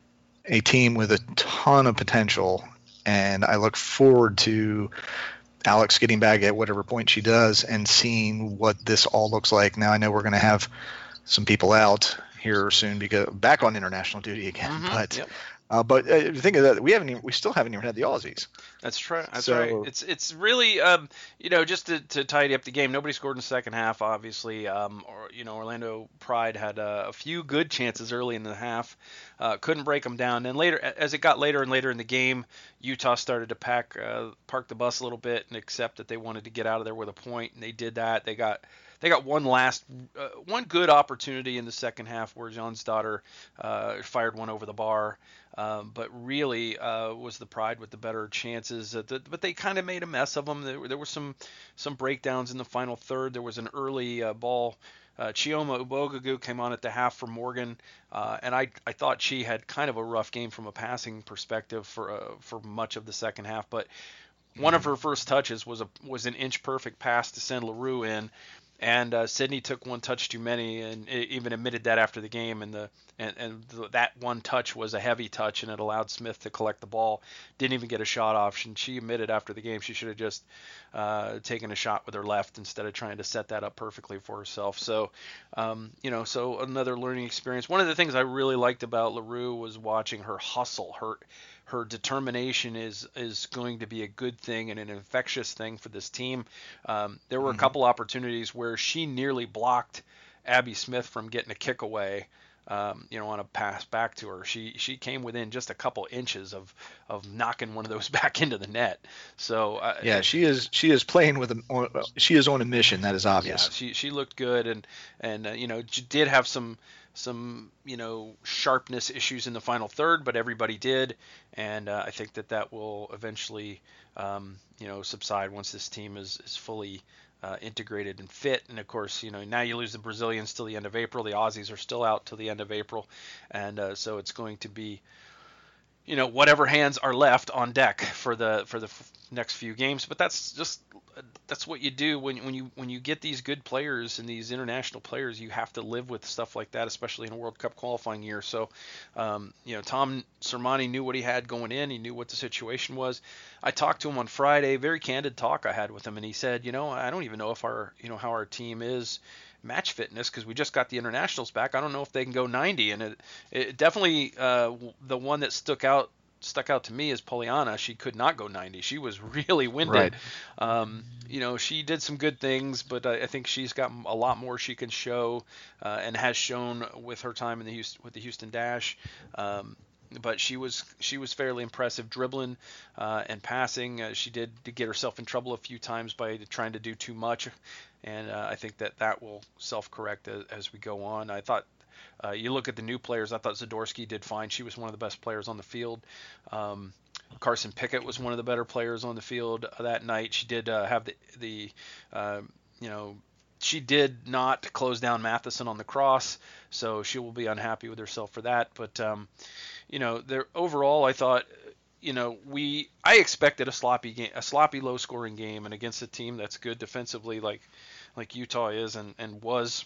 a team with a ton of potential. And I look forward to Alex getting back at whatever point she does and seeing what this all looks like. Now I know we're going to have some people out here soon because back on international duty again, mm-hmm. but yep. uh, but uh, the thing is that we haven't even, we still haven't even had the Aussies. That's true. That's so, right. It's it's really um, you know, just to, to tidy up the game. Nobody scored in the second half, obviously. Um, or you know, Orlando Pride had uh, a few good chances early in the half, uh, couldn't break them down. Then later, as it got later and later in the game, Utah started to pack uh, park the bus a little bit and accept that they wanted to get out of there with a point, and they did that. They got they got one last uh, one good opportunity in the second half where John's daughter uh, fired one over the bar. Um, but really uh, was the Pride with the better chances. Uh, the, but they kind of made a mess of them. There, there were some some breakdowns in the final third. There was an early uh, ball. Uh, Chioma Ubogagu came on at the half for Morgan, uh, and I I thought she had kind of a rough game from a passing perspective for uh, for much of the second half. But one of her first touches was a was an inch perfect pass to send LaRue in. And uh, Sydney took one touch too many, and even admitted that after the game. And the and, and the, that one touch was a heavy touch, and it allowed Smith to collect the ball. Didn't even get a shot off. And she admitted after the game she should have just uh, taken a shot with her left instead of trying to set that up perfectly for herself. So, um, you know, so another learning experience. One of the things I really liked about LaRue was watching her hustle. Her her determination is is going to be a good thing and an infectious thing for this team. Um, there were mm-hmm. a couple opportunities where she nearly blocked Abby Smith from getting a kick away, um, you know, on a pass back to her. She she came within just a couple inches of of knocking one of those back into the net. So uh, yeah, she is she is playing with a she is on a mission. That is obvious. Yeah, she she looked good, and and uh, you know, she did have some some you know sharpness issues in the final third, but everybody did, and uh, I think that that will eventually um, you know subside once this team is is fully uh, integrated and fit. And of course, you know now you lose the Brazilians till the end of April. The Aussies are still out till the end of April, and uh, so it's going to be you know whatever hands are left on deck for the for the f- next few games. But that's just that's what you do when when you when you get these good players and these international players. You have to live with stuff like that, especially in a World Cup qualifying year. So um, you know Tom Sermanni knew what he had going in. He knew what the situation was. I talked to him on Friday, very candid talk I had with him, and he said, you know, I don't even know if our you know how our team is match fitness because we just got the internationals back. I don't know if they can go ninety, and it, it definitely uh, the one that stuck out stuck out to me is Poliana. She could not go ninety. She was really winded. Right. Um, you know, she did some good things, but I, I think she's got a lot more she can show uh, and has shown with her time in the Houston, with the Houston Dash. Um, but she was she was fairly impressive dribbling uh, and passing. Uh, she did, did get herself in trouble a few times by trying to do too much, and uh, I think that that will self-correct as, as we go on. I thought uh, you look at the new players. I thought Zadorsky did fine. She was one of the best players on the field. Um, Carson Pickett was one of the better players on the field that night. She did uh, have the the uh, you know. She did not close down Matheson on the cross, so she will be unhappy with herself for that. But um, you know, there overall, I thought, you know, we I expected a sloppy game, a sloppy, low-scoring game, and against a team that's good defensively, like like Utah is and, and was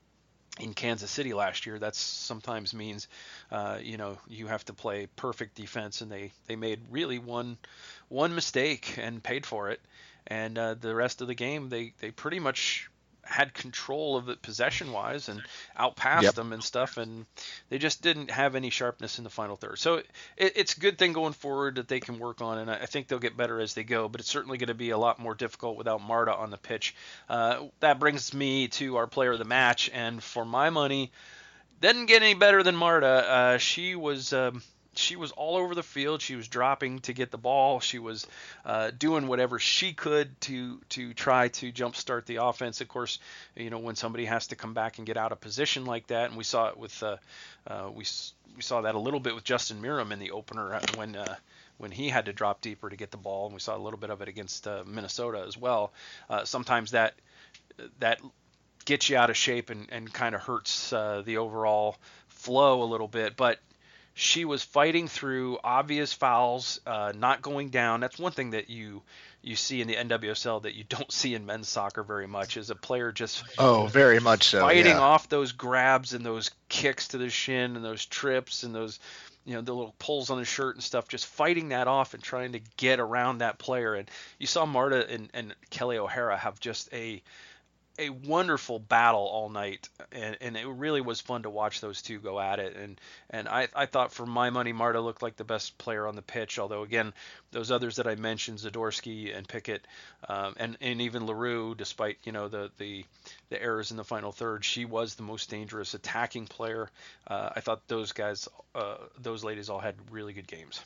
in Kansas City last year. That sometimes means, uh, you know, you have to play perfect defense, and they they made really one one mistake and paid for it, and uh, the rest of the game they they pretty much had control of it possession-wise and outpassed Yep. them and stuff, and they just didn't have any sharpness in the final third. So it, it's a good thing going forward that they can work on, and I think they'll get better as they go, but it's certainly going to be a lot more difficult without Marta on the pitch. Uh, that brings me to our player of the match, and for my money, didn't get any better than Marta. Uh, she was... Um, She was all over the field. She was dropping to get the ball. She was uh, doing whatever she could to to try to jumpstart the offense. Of course, you know when somebody has to come back and get out of position like that, and we saw it with uh, uh, we we saw that a little bit with Justin Miram in the opener when uh, when he had to drop deeper to get the ball, and we saw a little bit of it against uh, Minnesota as well. Uh, sometimes that that gets you out of shape and, and kind of hurts uh, the overall flow a little bit, but she was fighting through obvious fouls, uh, not going down. That's one thing that you you see in the N W S L that you don't see in men's soccer very much, is a player just Oh, very much so. fighting Yeah. off those grabs and those kicks to the shin and those trips and those you know the little pulls on the shirt and stuff, just fighting that off and trying to get around that player. And you saw Marta and, and Kelly O'Hara have just a a wonderful battle all night, and, and it really was fun to watch those two go at it. And and I, I thought for my money, Marta looked like the best player on the pitch. Although again, those others that I mentioned, Zadorsky and Pickett, um, and and even LaRue, despite you know the the the errors in the final third, she was the most dangerous attacking player. Uh, I thought those guys, uh, those ladies, all had really good games.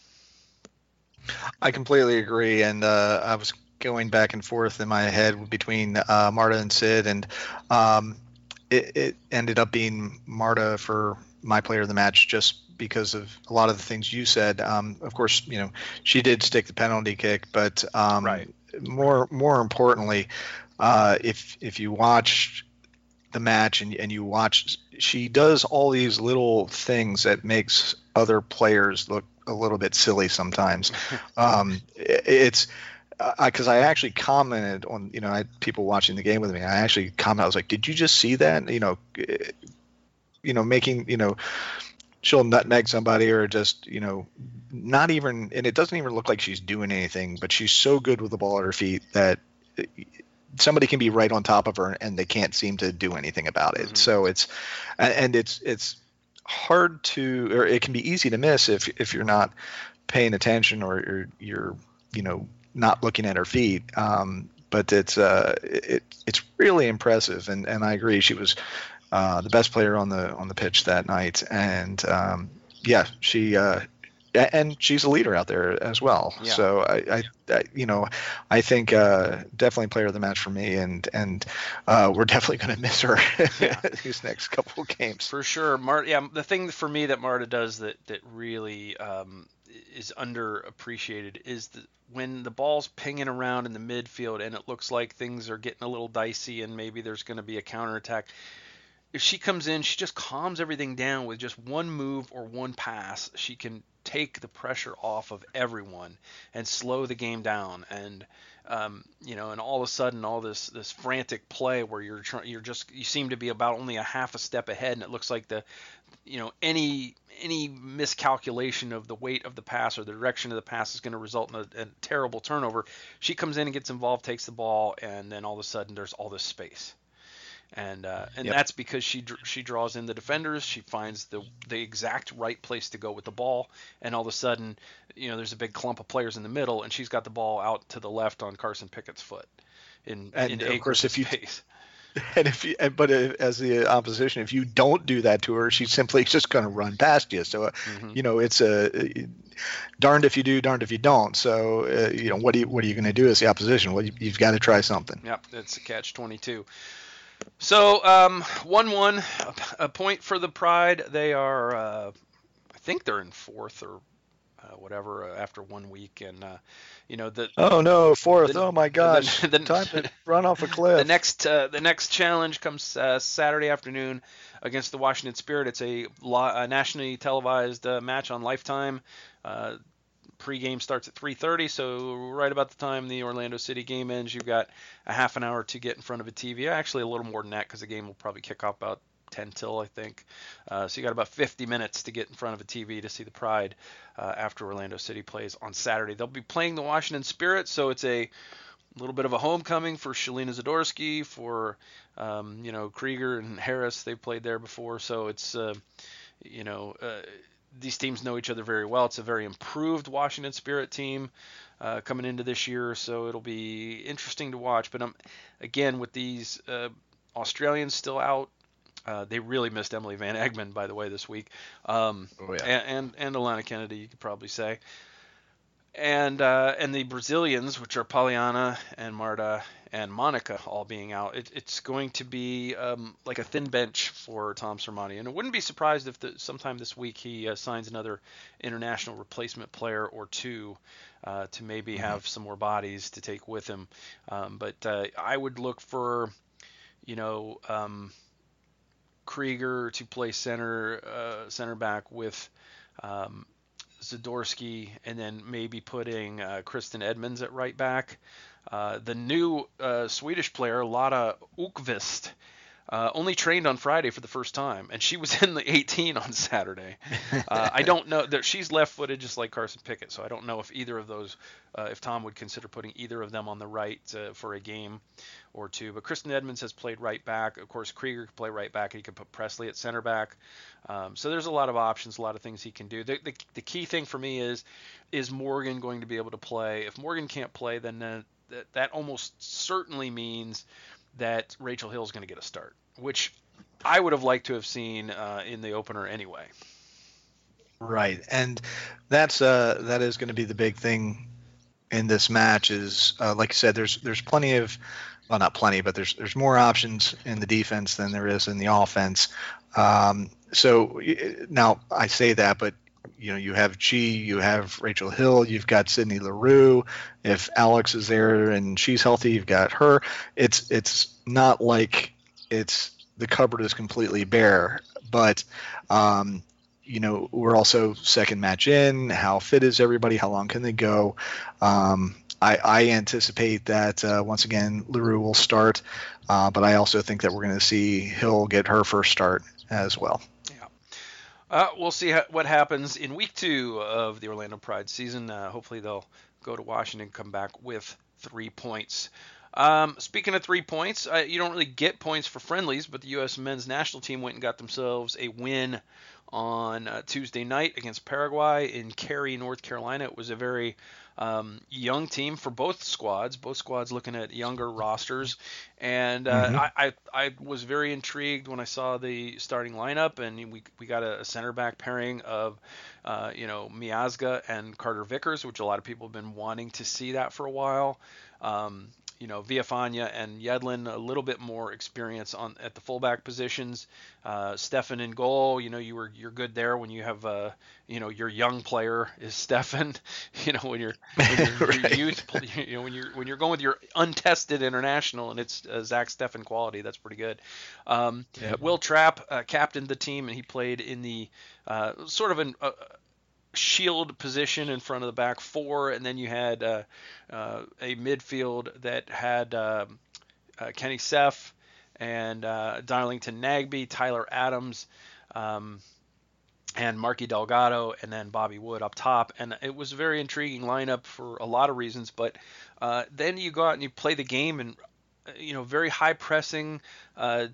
I completely agree, and uh, I was going back and forth in my head between uh, Marta and Sid, and um, it, it ended up being Marta for my player of the match just because of a lot of the things you said. Um, of course, you know she did stick the penalty kick, but um, Right. more more importantly, uh, if if you watch the match and, and you watch, she does all these little things that makes other players look a little bit silly sometimes. um, it, it's because I, I actually commented on, you know, I had people watching the game with me. I actually commented, I was like, did you just see that? You know, you know, making, you know, she'll nutmeg somebody or just, you know, not even, and it doesn't even look like she's doing anything, but she's so good with the ball at her feet that somebody can be right on top of her and they can't seem to do anything about it. Mm-hmm. So it's, and it's, it's hard to, or it can be easy to miss if, if you're not paying attention or you're, you're you know, not looking at her feet. Um, but it's, uh, it, it's really impressive. And, and I agree. She was uh, the best player on the, on the pitch that night. And um, yeah, she, uh, and she's a leader out there as well. Yeah. So I, I, I, you know, I think uh, definitely player of the match for me, and and uh, we're definitely going to miss her Yeah. these next couple of games. For sure, Marta. Yeah, the thing for me that Marta does that that really um, is underappreciated is that when the ball's pinging around in the midfield and it looks like things are getting a little dicey and maybe there's going to be a counterattack. If she comes in, she just calms everything down with just one move or one pass. She can take the pressure off of everyone and slow the game down. And um, you know, and all of a sudden, all this this frantic play where you're trying, you're just you seem to be about only a half a step ahead, and it looks like the you know any any miscalculation of the weight of the pass or the direction of the pass is going to result in a, a terrible turnover. She comes in and gets involved, takes the ball, and then all of a sudden there's all this space. And uh, and Yep. that's because she she draws in the defenders. She finds the the exact right place to go with the ball, and all of a sudden, you know, there's a big clump of players in the middle, and she's got the ball out to the left on Carson Pickett's foot, in And in of acres course, of if you space. and if you, but uh, as the opposition, if you don't do that to her, she's simply just going to run past you. So, uh, Mm-hmm. you know, it's a uh, darned if you do, darned if you don't. So, uh, you know, what do you, what are you going to do as the opposition? Well, you, you've got to try something. Yep, it's a catch twenty-two. So, um, one one, a point for the Pride. They are, uh, I think they're in fourth or uh, whatever uh, after one week, and uh, you know the Oh no, fourth! the, oh my gosh! the, the, Time to run off a cliff. The next uh, the next challenge comes uh, Saturday afternoon against the Washington Spirit. It's a, a nationally televised uh, match on Lifetime. Uh, Pre-game starts at three thirty, so right about the time the Orlando City game ends, you've got a half an hour to get in front of a T V. Actually, a little more than that because the game will probably kick off about ten till, I think. Uh, so you got about fifty minutes to get in front of a T V to see the Pride uh, after Orlando City plays on Saturday. They'll be playing the Washington Spirit, so it's a little bit of a homecoming for Shalina Zadorsky, for um, you know Krieger and Harris. They've played there before, so it's uh, you know. Uh, These teams know each other very well. It's a very improved Washington Spirit team uh, coming into this year, so it'll be interesting to watch. But um, again, with these uh, Australians still out, uh, they really missed Emily Van Egmond, by the way, this week. Um, Oh, yeah. and, and and Alana Kennedy, you could probably say. And uh, and the Brazilians, which are Poliana and Marta and Monica, all being out, it, it's going to be um, like a thin bench for Tom Sermanni. And I wouldn't be surprised if the, sometime this week he uh, signs another international replacement player or two uh, to maybe Mm-hmm. have some more bodies to take with him. Um, but uh, I would look for, you know, um, Krieger to play center uh, center back with. Um, Zadorsky, and then maybe putting uh, Kristen Edmonds at right back. Uh, the new uh, Swedish player, Lotta Ukvist, uh, only trained on Friday for the first time, and she was in the eighteen on Saturday. Uh, I don't know that she's left-footed just like Carson Pickett, so I don't know if either of those, uh, if Tom would consider putting either of them on the right uh, for a game or two. But Kristen Edmonds has played right back. Of course, Krieger could play right back, and he could put Presley at center back. Um, so there's a lot of options, a lot of things he can do. The, the, the key thing for me is, is Morgan going to be able to play? If Morgan can't play, then uh, that, that almost certainly means that Rachel Hill is going to get a start, which I would have liked to have seen uh, in the opener anyway. Right, and that's uh, that is going to be the big thing in this match. Is uh, like I said, there's there's plenty of, well, not plenty, but there's there's more options in the defense than there is in the offense. Um, so now I say that, but you know, you have Chi, you have Rachel Hill, you've got Sydney Leroux. If Alex is there and she's healthy, you've got her. It's it's not like it's the cupboard is completely bare, but um, you know, we're also second match in. How fit is everybody? How long can they go? Um, I, I anticipate that uh, once again Leroux will start, uh, but I also think that we're going to see Hill get her first start as well. Yeah. Uh, we'll see ha- what happens in week two of the Orlando Pride season. Uh, hopefully they'll go to Washington, come back with three points. Um, speaking of three points, uh, you don't really get points for friendlies, but the U S men's national team went and got themselves a win on uh, Tuesday night against Paraguay in Cary, North Carolina. It was a very um, young team for both squads, both squads looking at younger rosters. And uh, Mm-hmm. I, I, I was very intrigued when I saw the starting lineup, and we, we got a, a center back pairing of, uh, you know, Miazga and Carter Vickers, which a lot of people have been wanting to see that for a while. Um, you know, Villafaña and Yedlin, a little bit more experience on at the fullback positions. Uh, Stefan in goal, you know, you were you're good there when you have, uh, you know, your young player is Stefan. You know, when you're when you're your Right. youth, you know, when you're when you're going with your untested international and it's uh, Zach Stefan quality, that's pretty good. Um, Yep. Will Trapp uh, captained the team and he played in the uh, sort of an uh, shield position in front of the back four, and then you had uh, uh, a midfield that had uh, uh, Kenny Seff and uh, Darlington Nagbe, Tyler Adams, um, and Marky Delgado, and then Bobby Wood up top. And it was a very intriguing lineup for a lot of reasons. But uh, then you go out and you play the game, and uh, you know, very high pressing, uh,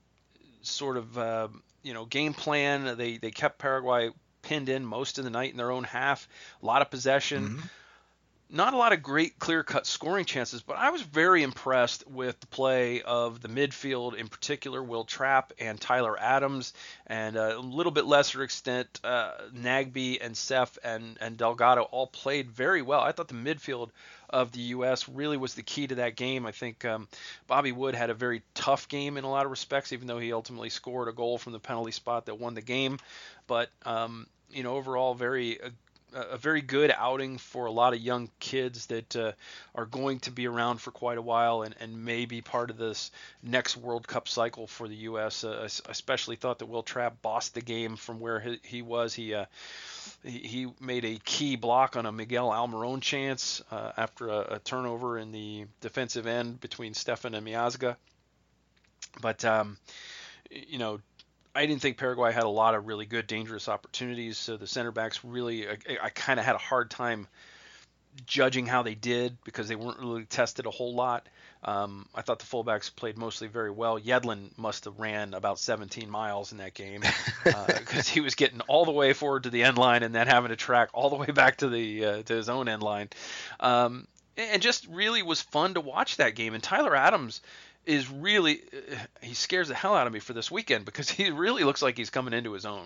sort of uh, you know game plan. They they kept Paraguay pinned in most of the night in their own half. A lot of possession. Mm-hmm. Not a lot of great clear-cut scoring chances, but I was very impressed with the play of the midfield, in particular Will Trapp and Tyler Adams, and uh, a little bit lesser extent uh, Nagbe and Seff and, and Delgado all played very well. I thought the midfield of the U S really was the key to that game. I think um, Bobby Wood had a very tough game in a lot of respects, even though he ultimately scored a goal from the penalty spot that won the game. But um, you know, overall, very uh, a very good outing for a lot of young kids that uh, are going to be around for quite a while and, and may be part of this next World Cup cycle for the U S. Uh, I especially thought that Will Trapp bossed the game from where he, he was. He, uh, he he made a key block on a Miguel Almiron chance uh, after a, a turnover in the defensive end between Stefan and Miazga. But um, you know, I didn't think Paraguay had a lot of really good, dangerous opportunities. So the center backs really, I, I kind of had a hard time judging how they did because they weren't really tested a whole lot. Um, I thought the fullbacks played mostly very well. Yedlin must have ran about seventeen miles in that game because uh, he was getting all the way forward to the end line and then having to track all the way back to the uh, to his own end line. Um, and just really was fun to watch that game. And Tyler Adams is really he scares the hell out of me for this weekend because he really looks like he's coming into his own.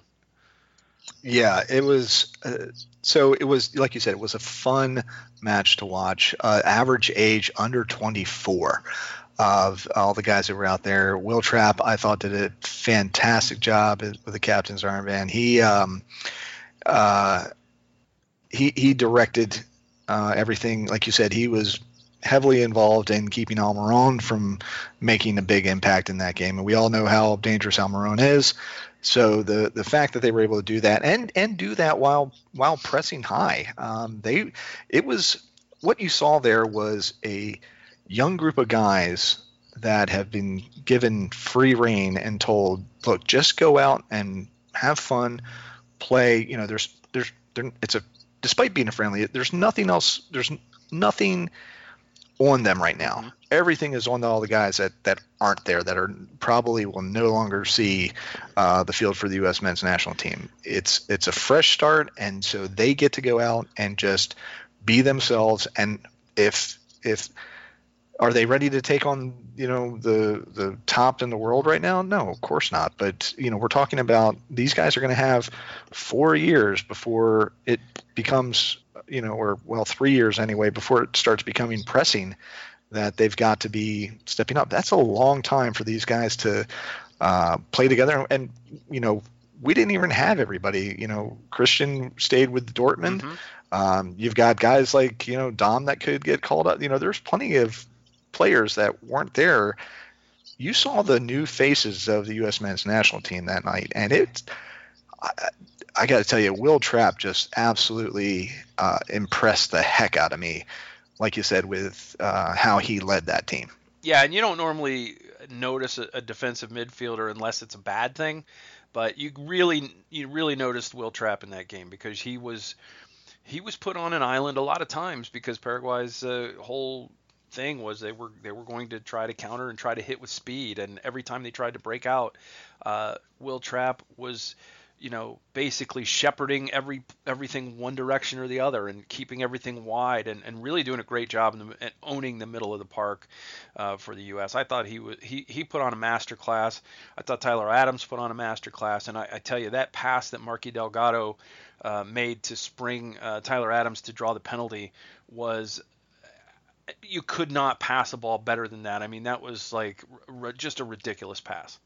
Yeah, it was. Uh, so it was like you said, it was a fun match to watch. Uh, average age under twenty-four of all the guys that were out there. Will Trapp, I thought, did a fantastic job with the captain's armband. He um, uh, he he directed uh, everything. Like you said, he was heavily involved in keeping Almiron from making a big impact in that game. And we all know how dangerous Almiron is. So the the fact that they were able to do that and and do that while while pressing high, um, they it was what you saw there was a young group of guys that have been given free rein and told, look, just go out and have fun, play. You know, there's there's there, it's a despite being a friendly, there's nothing else. There's nothing on them right now. Mm-hmm. Everything is on all the guys that, that aren't there, that are probably will no longer see uh, the field for the U S men's national team. It's it's a fresh start, and so they get to go out and just be themselves. And if if are they ready to take on you know the the top in the world right now? No, of course not. But you know we're talking about these guys are going to have four years before it becomes you know or well three years anyway before it starts becoming pressing that they've got to be stepping up. That's a long time for these guys to uh, play together. And, you know, we didn't even have everybody. You know, Christian stayed with Dortmund. Mm-hmm. Um, you've got guys like, you know, Dom that could get called up. You know, there's plenty of players that weren't there. You saw the new faces of the U S men's national team that night. And it's, I, I got to tell you, Will Trapp just absolutely uh, impressed the heck out of me. Like you said, with uh, how he led that team. Yeah, and you don't normally notice a, a defensive midfielder unless it's a bad thing, but you really you really noticed Will Trapp in that game because he was he was put on an island a lot of times because Paraguay's uh, whole thing was they were they were going to try to counter and try to hit with speed, and every time they tried to break out, uh, Will Trapp was, you know, basically shepherding every everything one direction or the other and keeping everything wide, and, and really doing a great job in the, at owning the middle of the park uh, for the U S. I thought he was he he put on a master class. I thought Tyler Adams put on a master class, and I, I tell you, that pass that Marky Delgado uh, made to spring uh, Tyler Adams to draw the penalty was, you could not pass a ball better than that. I mean, that was like r- just a ridiculous pass.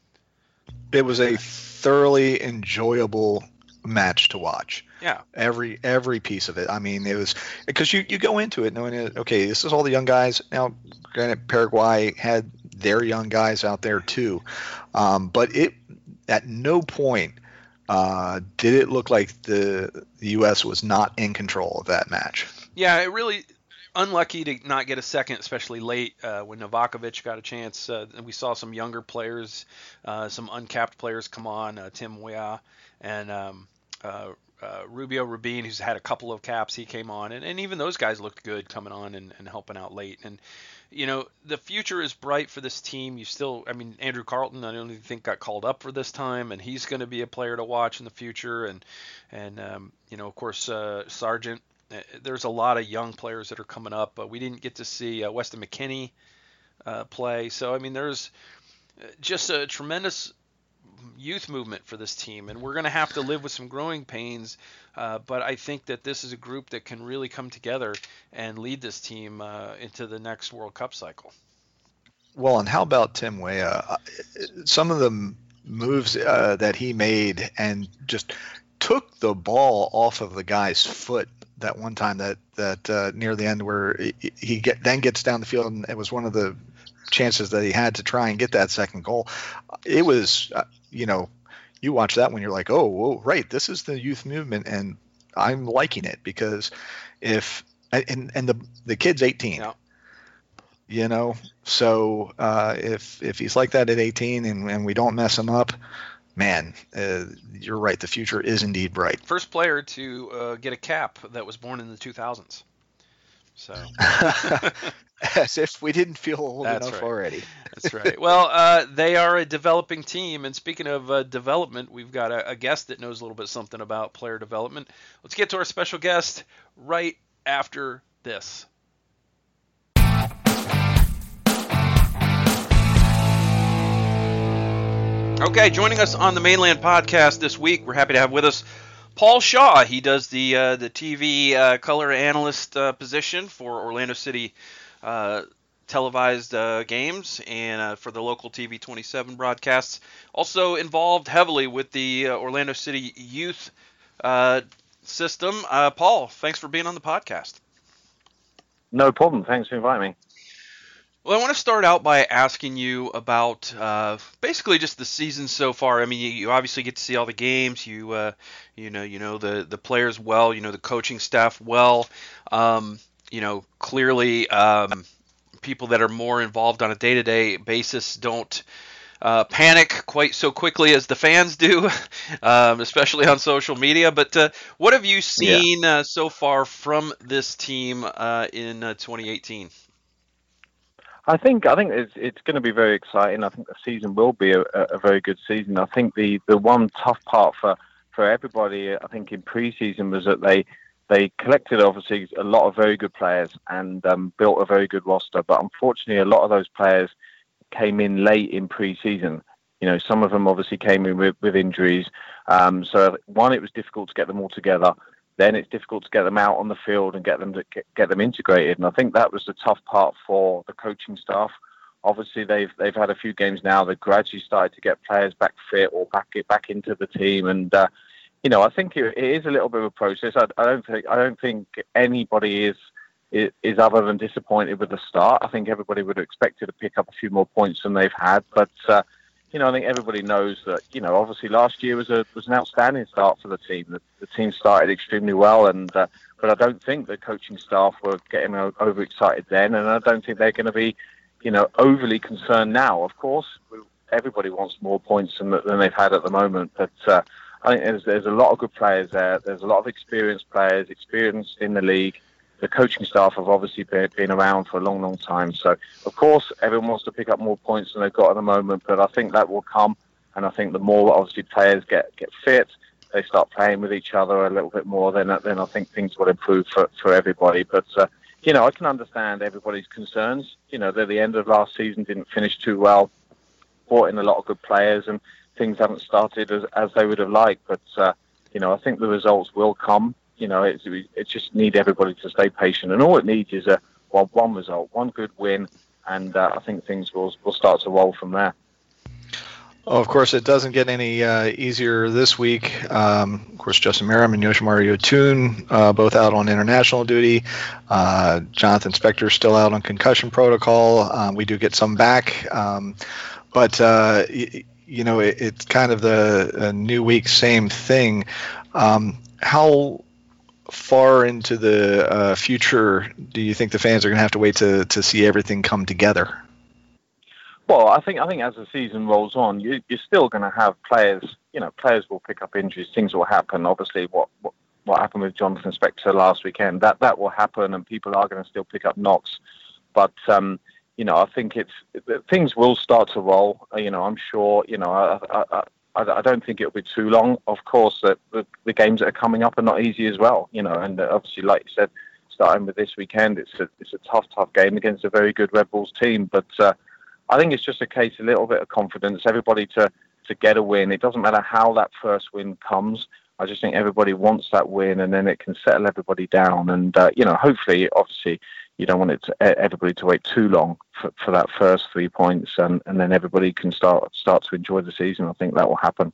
It was a thoroughly enjoyable match to watch. Yeah. Every every piece of it. I mean, it was because you, you go into it knowing, okay, this is all the young guys. Now, granted, Paraguay had their young guys out there too, um, but it at no point uh, did it look like the, the U S was not in control of that match. Yeah, it really. Unlucky to not get a second, especially late uh, when Novakovic got a chance. Uh, we saw some younger players, uh, some uncapped players come on, uh, Tim Weah and um, uh, uh, Rubio Rubin, who's had a couple of caps. He came on, and, and even those guys looked good coming on and, and helping out late. And, you know, the future is bright for this team. You still, I mean, Andrew Carlton, I don't even think got called up for this time, and he's going to be a player to watch in the future. And, and um, you know, of course, uh, Sargent. There's a lot of young players that are coming up. Uh, we didn't get to see uh, Weston McKennie uh, play. So, I mean, there's just a tremendous youth movement for this team, and we're going to have to live with some growing pains. Uh, but I think that this is a group that can really come together and lead this team uh, into the next World Cup cycle. Well, and how about Tim Weah? Some of the moves uh, that he made and just took the ball off of the guy's foot that one time that that uh, near the end where he, he get, then gets down the field, and it was one of the chances that he had to try and get that second goal. It was, uh, you know, you watch that when you're like, oh, whoa, right, this is the youth movement, and I'm liking it because if and and the the kid's eighteen. Yeah. You know, so uh, if if he's like that at eighteen and, and we don't mess him up, man, uh, you're right. The future is indeed bright. First player to uh, get a cap that was born in the two thousands. So, as if we didn't feel old That's enough right. already. That's right. Well, uh, they are a developing team, and speaking of uh, development, we've got a, a guest that knows a little bit something about player development. Let's get to our special guest right after this. Okay, joining us on the Mainland Podcast this week, we're happy to have with us Paul Shaw. He does the uh, the T V uh, color analyst uh, position for Orlando City uh, televised uh, games and uh, for the local T V twenty-seven broadcasts. Also involved heavily with the uh, Orlando City youth uh, system. Uh, Paul, thanks for being on the podcast. No problem. Thanks for inviting me. Well, I want to start out by asking you about uh, basically just the season so far. I mean, you, you obviously get to see all the games. You uh, you know you know the the players well. You know the coaching staff well. Um, you know clearly um, people that are more involved on a day-to-day basis don't uh, panic quite so quickly as the fans do, um, especially on social media. But uh, what have you seen yeah. uh, so far from this team uh, in uh, twenty eighteen? I think I think it's it's going to be very exciting. I think the season will be a, a very good season. I think the, the one tough part for, for everybody, I think in pre-season, was that they they collected obviously a lot of very good players and um, built a very good roster. But unfortunately, a lot of those players came in late in pre-season. You know, some of them obviously came in with, with injuries. Um, so one, it was difficult to get them all together. Then it's difficult to get them out on the field and get them to get, get them integrated. And I think that was the tough part for the coaching staff. Obviously, they've they've had a few games now. They've gradually started to get players back fit or back get back into the team. And uh, you know, I think it, it is a little bit of a process. I, I don't think I don't think anybody is, is is other than disappointed with the start. I think everybody would have expected to pick up a few more points than they've had, but. Uh, You know, I think everybody knows that, you know, obviously last year was a was an outstanding start for the team. The, the team started extremely well, and uh, but I don't think the coaching staff were getting overexcited then, and I don't think they're going to be, you know, overly concerned now. Of course, everybody wants more points than, than they've had at the moment, but uh, I think there's, there's a lot of good players there. There's a lot of experienced players, experienced in the league. the coaching staff have obviously been, been around for a long, long time. So, of course, everyone wants to pick up more points than they've got at the moment, but I think that will come. And I think the more, obviously, players get, get fit, they start playing with each other a little bit more, then, then I think things will improve for, for everybody. But, uh, you know, I can understand everybody's concerns. You know, at the end of last season didn't finish too well, brought in a lot of good players, and things haven't started as, as they would have liked. But, uh, you know, I think the results will come. You know, it's, it just need everybody to stay patient. And all it needs is a well, one result, one good win, and uh, I think things will will start to roll from there. Well, of course, it doesn't get any uh, easier this week. Um, of course, Justin Merrim and Yoshimaru Yotun, uh, both out on international duty. Uh, Jonathan Spector still out on concussion protocol. Um, we do get some back. Um, but, uh, y- you know, it, it's kind of the uh, new week, same thing. Um, how far into the uh, future do you think the fans are going to have to wait to, to see everything come together? Well, I think I think as the season rolls on, you, you're still going to have players. You know, players will pick up injuries. Things will happen. Obviously, what what, what happened with Jonathan Spector last weekend, that that will happen, and people are going to still pick up knocks. But um, you know, I think it's things will start to roll. You know, I'm sure. You know, I I, I, I don't think it'll be too long. Of course, the, the the games that are coming up are not easy as well. You know, and obviously, like you said, starting with this weekend, it's a it's a tough tough game against a very good Red Bulls team, but. Uh, I think it's just a case, a little bit of confidence, everybody to, to get a win. It doesn't matter how that first win comes. I just think everybody wants that win, and then it can settle everybody down. And, uh, you know, hopefully, obviously, you don't want it to, everybody to wait too long for, for that first three points, and, and then everybody can start start to enjoy the season. I think that will happen.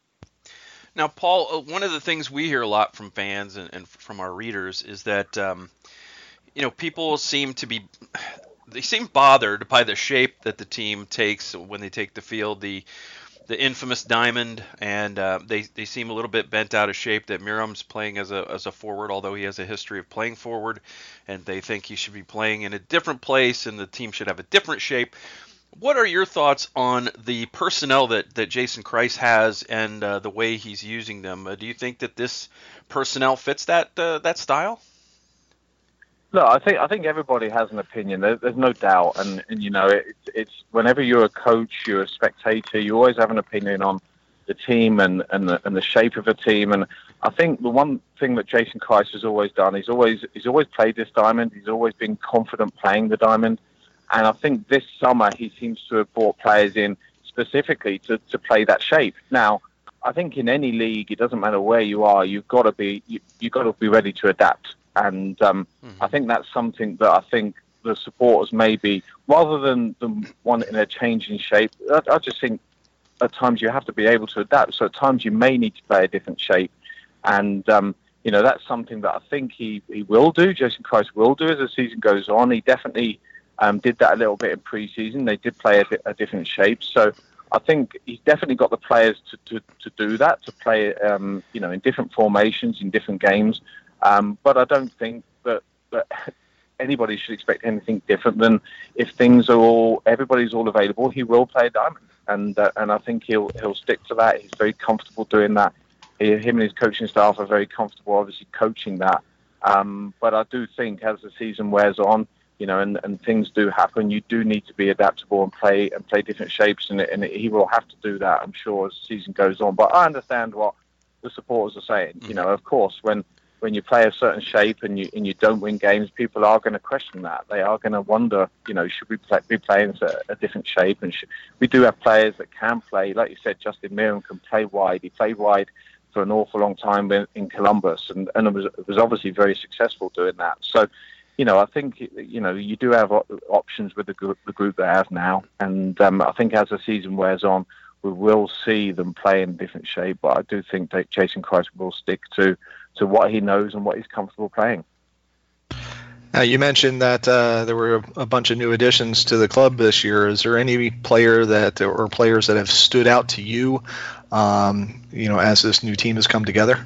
Now, Paul, one of the things we hear a lot from fans and, and from our readers is that, um, you know, people seem to be... They seem bothered by the shape that the team takes when they take the field, the the infamous diamond, and uh, they they seem a little bit bent out of shape that Merrim's playing as a as a forward, although he has a history of playing forward, and they think he should be playing in a different place, and the team should have a different shape. What are your thoughts on the personnel that, that Jason Kreis has and uh, the way he's using them? Uh, do you think that this personnel fits that uh, that style? No, I think I think everybody has an opinion. There, there's no doubt, and, and you know, it's it's whenever you're a coach, you're a spectator, you always have an opinion on the team and and the, and the shape of the team. And I think the one thing that Jason Kreis has always done, he's always he's always played this diamond. He's always been confident playing the diamond, and I think this summer he seems to have brought players in specifically to, to play that shape. Now, I think in any league, it doesn't matter where you are, you've got to be you, you've got to be ready to adapt. And um, mm-hmm. I think that's something that I think the supporters maybe, rather than, than wanting a change in shape, I, I just think at times you have to be able to adapt. So at times you may need to play a different shape. And, um, you know, that's something that I think he, he will do, Jason Kreis will do as the season goes on. He definitely um, did that a little bit in pre-season. They did play a, a different shape. So I think he's definitely got the players to, to, to do that, to play, um, you know, in different formations, in different games. Um, but I don't think that, that anybody should expect anything different than if things are all, everybody's all available, he will play diamond. And uh, and I think he'll he'll stick to that. He's very comfortable doing that. He, him and his coaching staff are very comfortable, obviously, coaching that. Um, but I do think as the season wears on, you know, and, and things do happen, you do need to be adaptable and play and play different shapes. And, and he will have to do that, I'm sure, as the season goes on. But I understand what the supporters are saying. Mm-hmm. You know, of course, when when you play a certain shape and you and you don't win games, people are going to question that. They are going to wonder, you know, should we play, be playing a, a different shape? And should, we do have players that can play. Like you said, Justin Merrim can play wide. He played wide for an awful long time in, in Columbus, and, and it was, it was obviously very successful doing that. So, you know, I think, you know, you do have options with the group, the group they have now. And um, I think as the season wears on, we will see them play in a different shape. But I do think that Jason Kreis will stick to to what he knows and what he's comfortable playing. Now, you mentioned that uh, there were a bunch of new additions to the club this year. Is there any player that or players that have stood out to you, um, you know, as this new team has come together?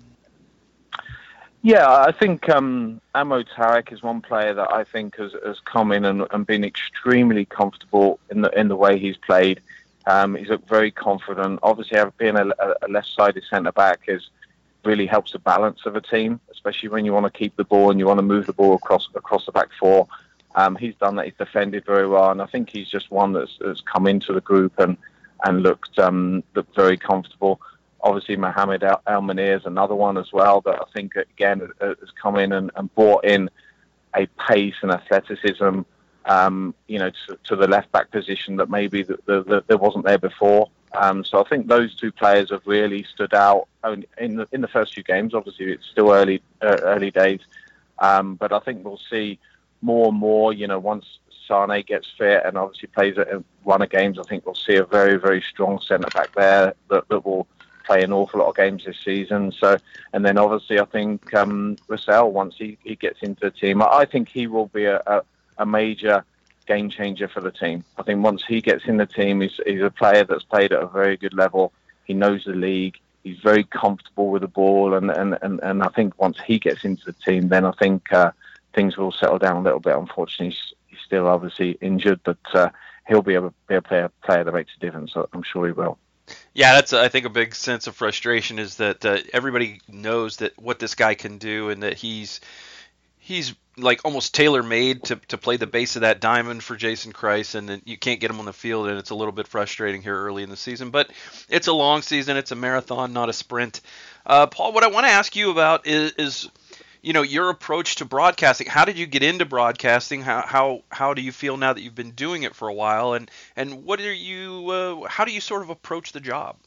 Yeah, I think um, Amo Tarek is one player that I think has, has come in and, and been extremely comfortable in the in the way he's played. Um, he's looked very confident. Obviously, being a, a left-sided centre back is really helps the balance of a team, especially when you want to keep the ball and you want to move the ball across across the back four. Um, he's done that. He's defended very well, and I think he's just one that's, that's come into the group and and looked um, looked very comfortable. Obviously, Mohamed El Elmanir is another one as well that I think again has come in and, and brought in a pace and athleticism, um, you know, to, to the left back position that maybe the, the, the, there wasn't there before. Um, so I think those two players have really stood out in the in the first few games. Obviously, it's still early uh, early days, um, but I think we'll see more and more. You know, once Sane gets fit and obviously plays a run of games, I think we'll see a very very strong centre back there that, that will play an awful lot of games this season. So, and then obviously I think um, Russell, once he, he gets into the team, I, I think he will be a, a, a major game changer for the team. I think once he gets in the team, he's, he's a player that's played at a very good level. He knows the league. He's very comfortable with the ball, and, and, and, and I think once he gets into the team, then I think uh, things will settle down a little bit. Unfortunately, he's, he's still obviously injured, but uh, he'll be a, be a player, player that makes a difference. So I'm sure he will. Yeah, that's I think a big sense of frustration is that uh, everybody knows that what this guy can do, and that he's he's like almost tailor-made to, to play the base of that diamond for Jason Kreis, and then you can't get him on the field, and it's a little bit frustrating here early in the season. But it's a long season, it's a marathon, not a sprint. Uh, Paul, what I want to ask you about is, is you know, your approach to broadcasting. How did you get into broadcasting? How how how do you feel now that you've been doing it for a while? And and what are you? Uh, how do you sort of approach the job?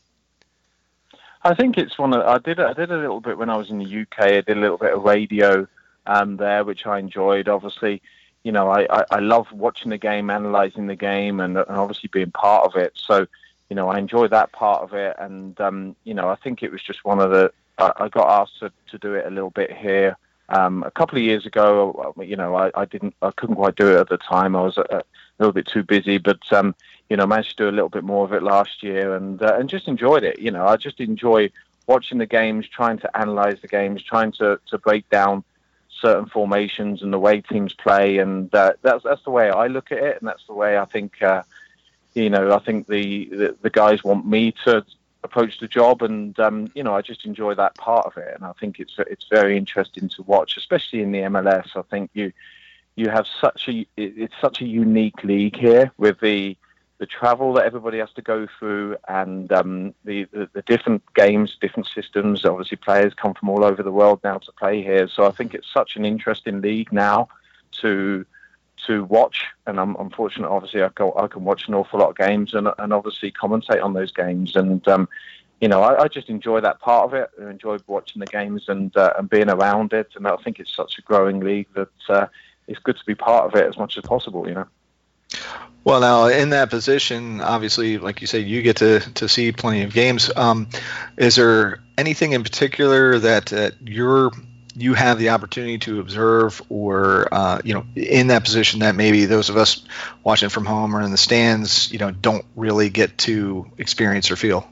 I think it's one of I did I did a little bit when I was in the U K. I did a little bit of radio um, there, which I enjoyed. Obviously, you know, I, I, I love watching the game, analysing the game, and, and obviously being part of it. So, you know, I enjoy that part of it. And um, you know, I think it was just one of the I, I got asked to, to do it a little bit here. Um, a couple of years ago, you know, I, I didn't, I couldn't quite do it at the time. I was a, a little bit too busy, but um, you know, managed to do a little bit more of it last year, and uh, and just enjoyed it. You know, I just enjoy watching the games, trying to analyse the games, trying to, to break down certain formations and the way teams play, and uh, that's that's the way I look at it, and that's the way I think, uh, you know, I think the, the the guys want me to approach the job, and um, you know, I just enjoy that part of it, and I think it's it's very interesting to watch, especially in the M L S. I think you you have such a it's such a unique league here with the the travel that everybody has to go through, and um, the, the the different games, different systems. Obviously, players come from all over the world now to play here, so I think it's such an interesting league now to to watch, and I'm, I'm fortunate. Obviously, I can, I can watch an awful lot of games and, and obviously commentate on those games. And um, you know, I, I just enjoy that part of it. I enjoy watching the games and uh, and being around it. And I think it's such a growing league that uh, it's good to be part of it as much as possible. You know. Well, now in that position, obviously, like you say, you get to, to see plenty of games. Um, is there anything in particular that uh, you're you have the opportunity to observe, or uh, you know, in that position that maybe those of us watching from home or in the stands, you know, don't really get to experience or feel?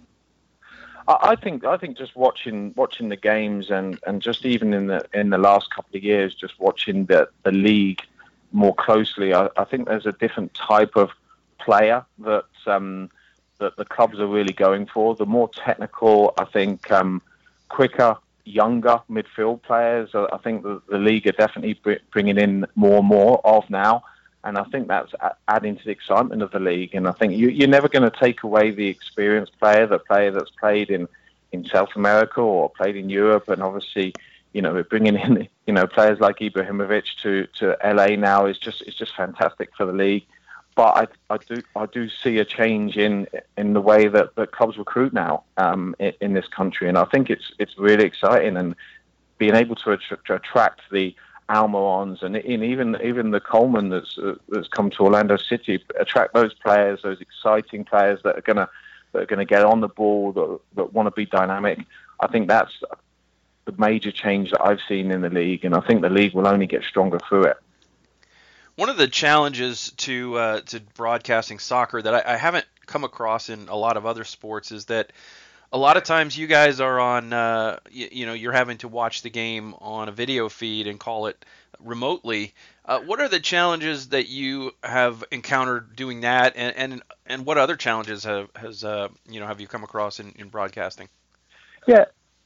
I think I think just watching watching the games, and, and just even in the in the last couple of years, just watching the, the league more closely, I, I think there's a different type of player that um, that the clubs are really going for. The more technical, I think, um, quicker, younger midfield players. I think the, the league are definitely bringing in more and more of now, and I think that's adding to the excitement of the league. And I think you, you're never going to take away the experienced player, the player that's played in, in South America or played in Europe, and obviously, you know, bringing in, you know, players like Ibrahimovic to, to L A now is just it's just fantastic for the league. But I, I do I do see a change in in the way that, that clubs recruit now um, in, in this country, and I think it's it's really exciting, and being able to, att- to attract the Almirons and in even even the Coleman that's uh, that's come to Orlando City, attract those players, those exciting players that are gonna that are gonna get on the ball, that, that want to be dynamic. I think that's the major change that I've seen in the league, and I think the league will only get stronger through it. One of the challenges to uh, to broadcasting soccer that I, I haven't come across in a lot of other sports is that a lot of times you guys are on, uh, you, you know, you're having to watch the game on a video feed and call it remotely. Uh, what are the challenges that you have encountered doing that, and and, and what other challenges have has uh, you know have you come across in, in broadcasting? Yeah.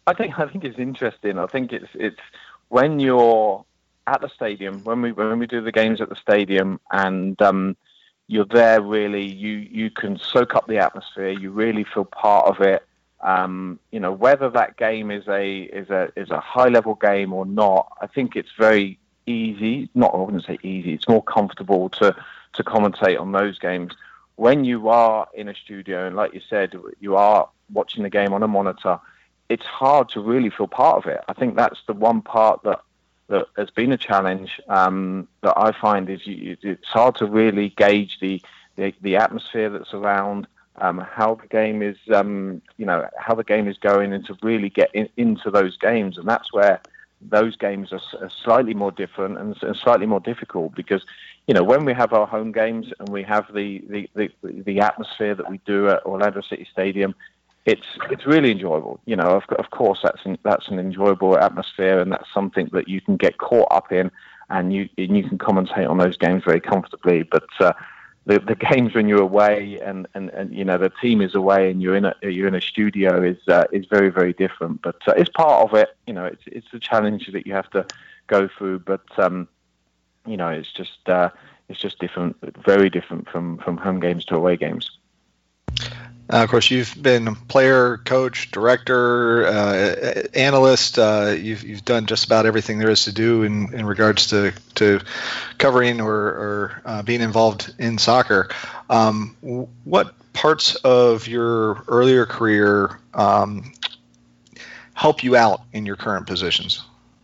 I think I think it's interesting. I think it's it's when you're at the stadium, when we when we do the games at the stadium, and um, you're there. Really, you you can soak up the atmosphere. You really feel part of it. Um, you know, whether that game is a is a is a high level game or not, I think it's very easy. Not I wouldn't say easy. It's more comfortable to to commentate on those games. When you are in a studio, and like you said, you are watching the game on a monitor, it's hard to really feel part of it. I think that's the one part that, that has been a challenge um, that I find is you, it's hard to really gauge the, the, the atmosphere that's around, um, how the game is, um, you know, how the game is going, and to really get in, into those games. And that's where those games are, are slightly more different and, and slightly more difficult because, you know, when we have our home games and we have the, the, the, the atmosphere that we do at Orlando City Stadium, it's it's really enjoyable. You know, of, of course, that's an, that's an enjoyable atmosphere, and that's something that you can get caught up in, and you and you can commentate on those games very comfortably. But uh, the the games when you're away and, and, and you know the team is away and you're in a you're in a studio is uh, is very very different. But uh, it's part of it. You know, it's it's a challenge that you have to go through. But um, you know, it's just uh, it's just different, very different from, from home games to away games. Uh, of course, you've been player, coach, director, uh, analyst. Uh, you've you've done just about everything there is to do in, in regards to to covering or, or uh, being involved in soccer. Um, what parts of your earlier career um, help you out in your current positions?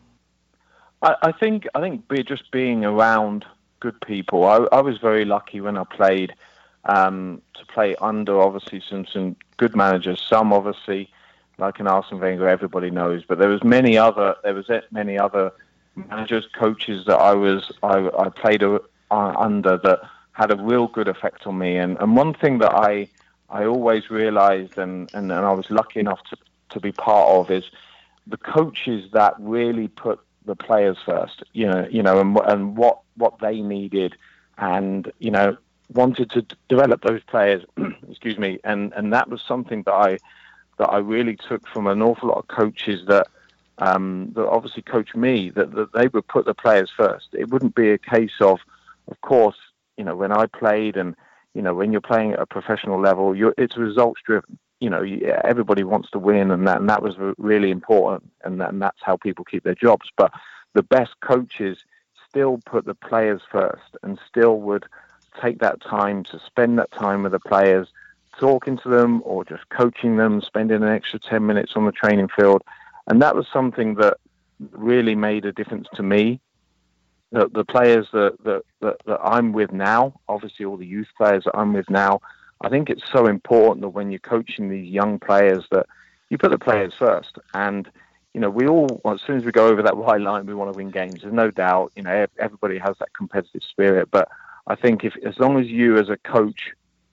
I, I think I think be, just being around good people. I, I was very lucky when I played. Um, to play under, obviously, some, some good managers. Some, obviously, like an Arsene Wenger, everybody knows. But there was many other. There was many other managers, coaches that I was I, I played uh, under that had a real good effect on me. And, and one thing that I I always realised, and, and, and I was lucky enough to, to be part of, is the coaches that really put the players first. You know, you know, and and what what they needed, and you know. wanted to d- develop those players, excuse me, and, and that was something that I that I really took from an awful lot of coaches that um, that obviously coached me, that, that they would put the players first. It wouldn't be a case of, of course, you know, when I played and, you know, when you're playing at a professional level, you're, it's results driven. You know, you, everybody wants to win, and that, and that was really important, and, that, and that's how people keep their jobs. But the best coaches still put the players first and still would take that time to spend that time with the players, talking to them or just coaching them, spending an extra ten minutes on the training field. And that was something that really made a difference to me. The, the players that, that, that, that I'm with now, obviously all the youth players that I'm with now, I think it's so important that when you're coaching these young players that you put the players first. And, you know, we all, as soon as we go over that white line, we want to win games. There's no doubt, you know, everybody has that competitive spirit, but I think if, as long as you as a coach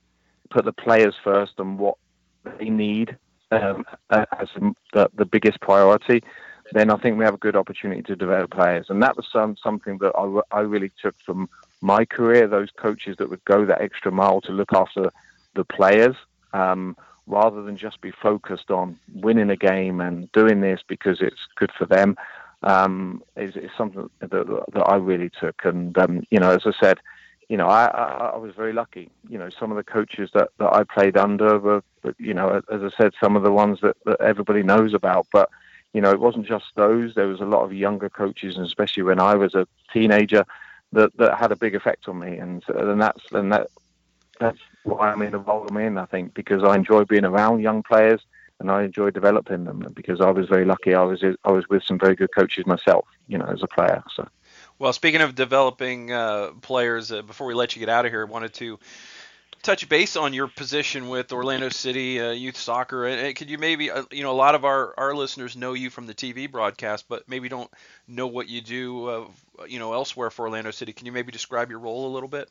put the players first and what they need um, as the, the biggest priority, then I think we have a good opportunity to develop players. And that was some, something that I, I really took from my career, those coaches that would go that extra mile to look after the players um, rather than just be focused on winning a game and doing this because it's good for them, um, is, is something that, that I really took. And, um, you know, as I said, You know, I, I, I was very lucky. You know, some of the coaches that, that I played under were, you know, as I said, some of the ones that, that everybody knows about. But, you know, it wasn't just those. There was a lot of younger coaches, and especially when I was a teenager, that, that had a big effect on me. And and that's and that that's why I'm in the role I'm in, I think, because I enjoy being around young players and I enjoy developing them. And because I was very lucky, I was I was with some very good coaches myself, you know, as a player. So. Well, speaking of developing uh, players, uh, before we let you get out of here, I wanted to touch base on your position with Orlando City uh, Youth Soccer. And could you maybe, uh, you know, a lot of our, our listeners know you from the T V broadcast, but maybe don't know what you do, uh, you know, elsewhere for Orlando City. Can you maybe describe your role a little bit?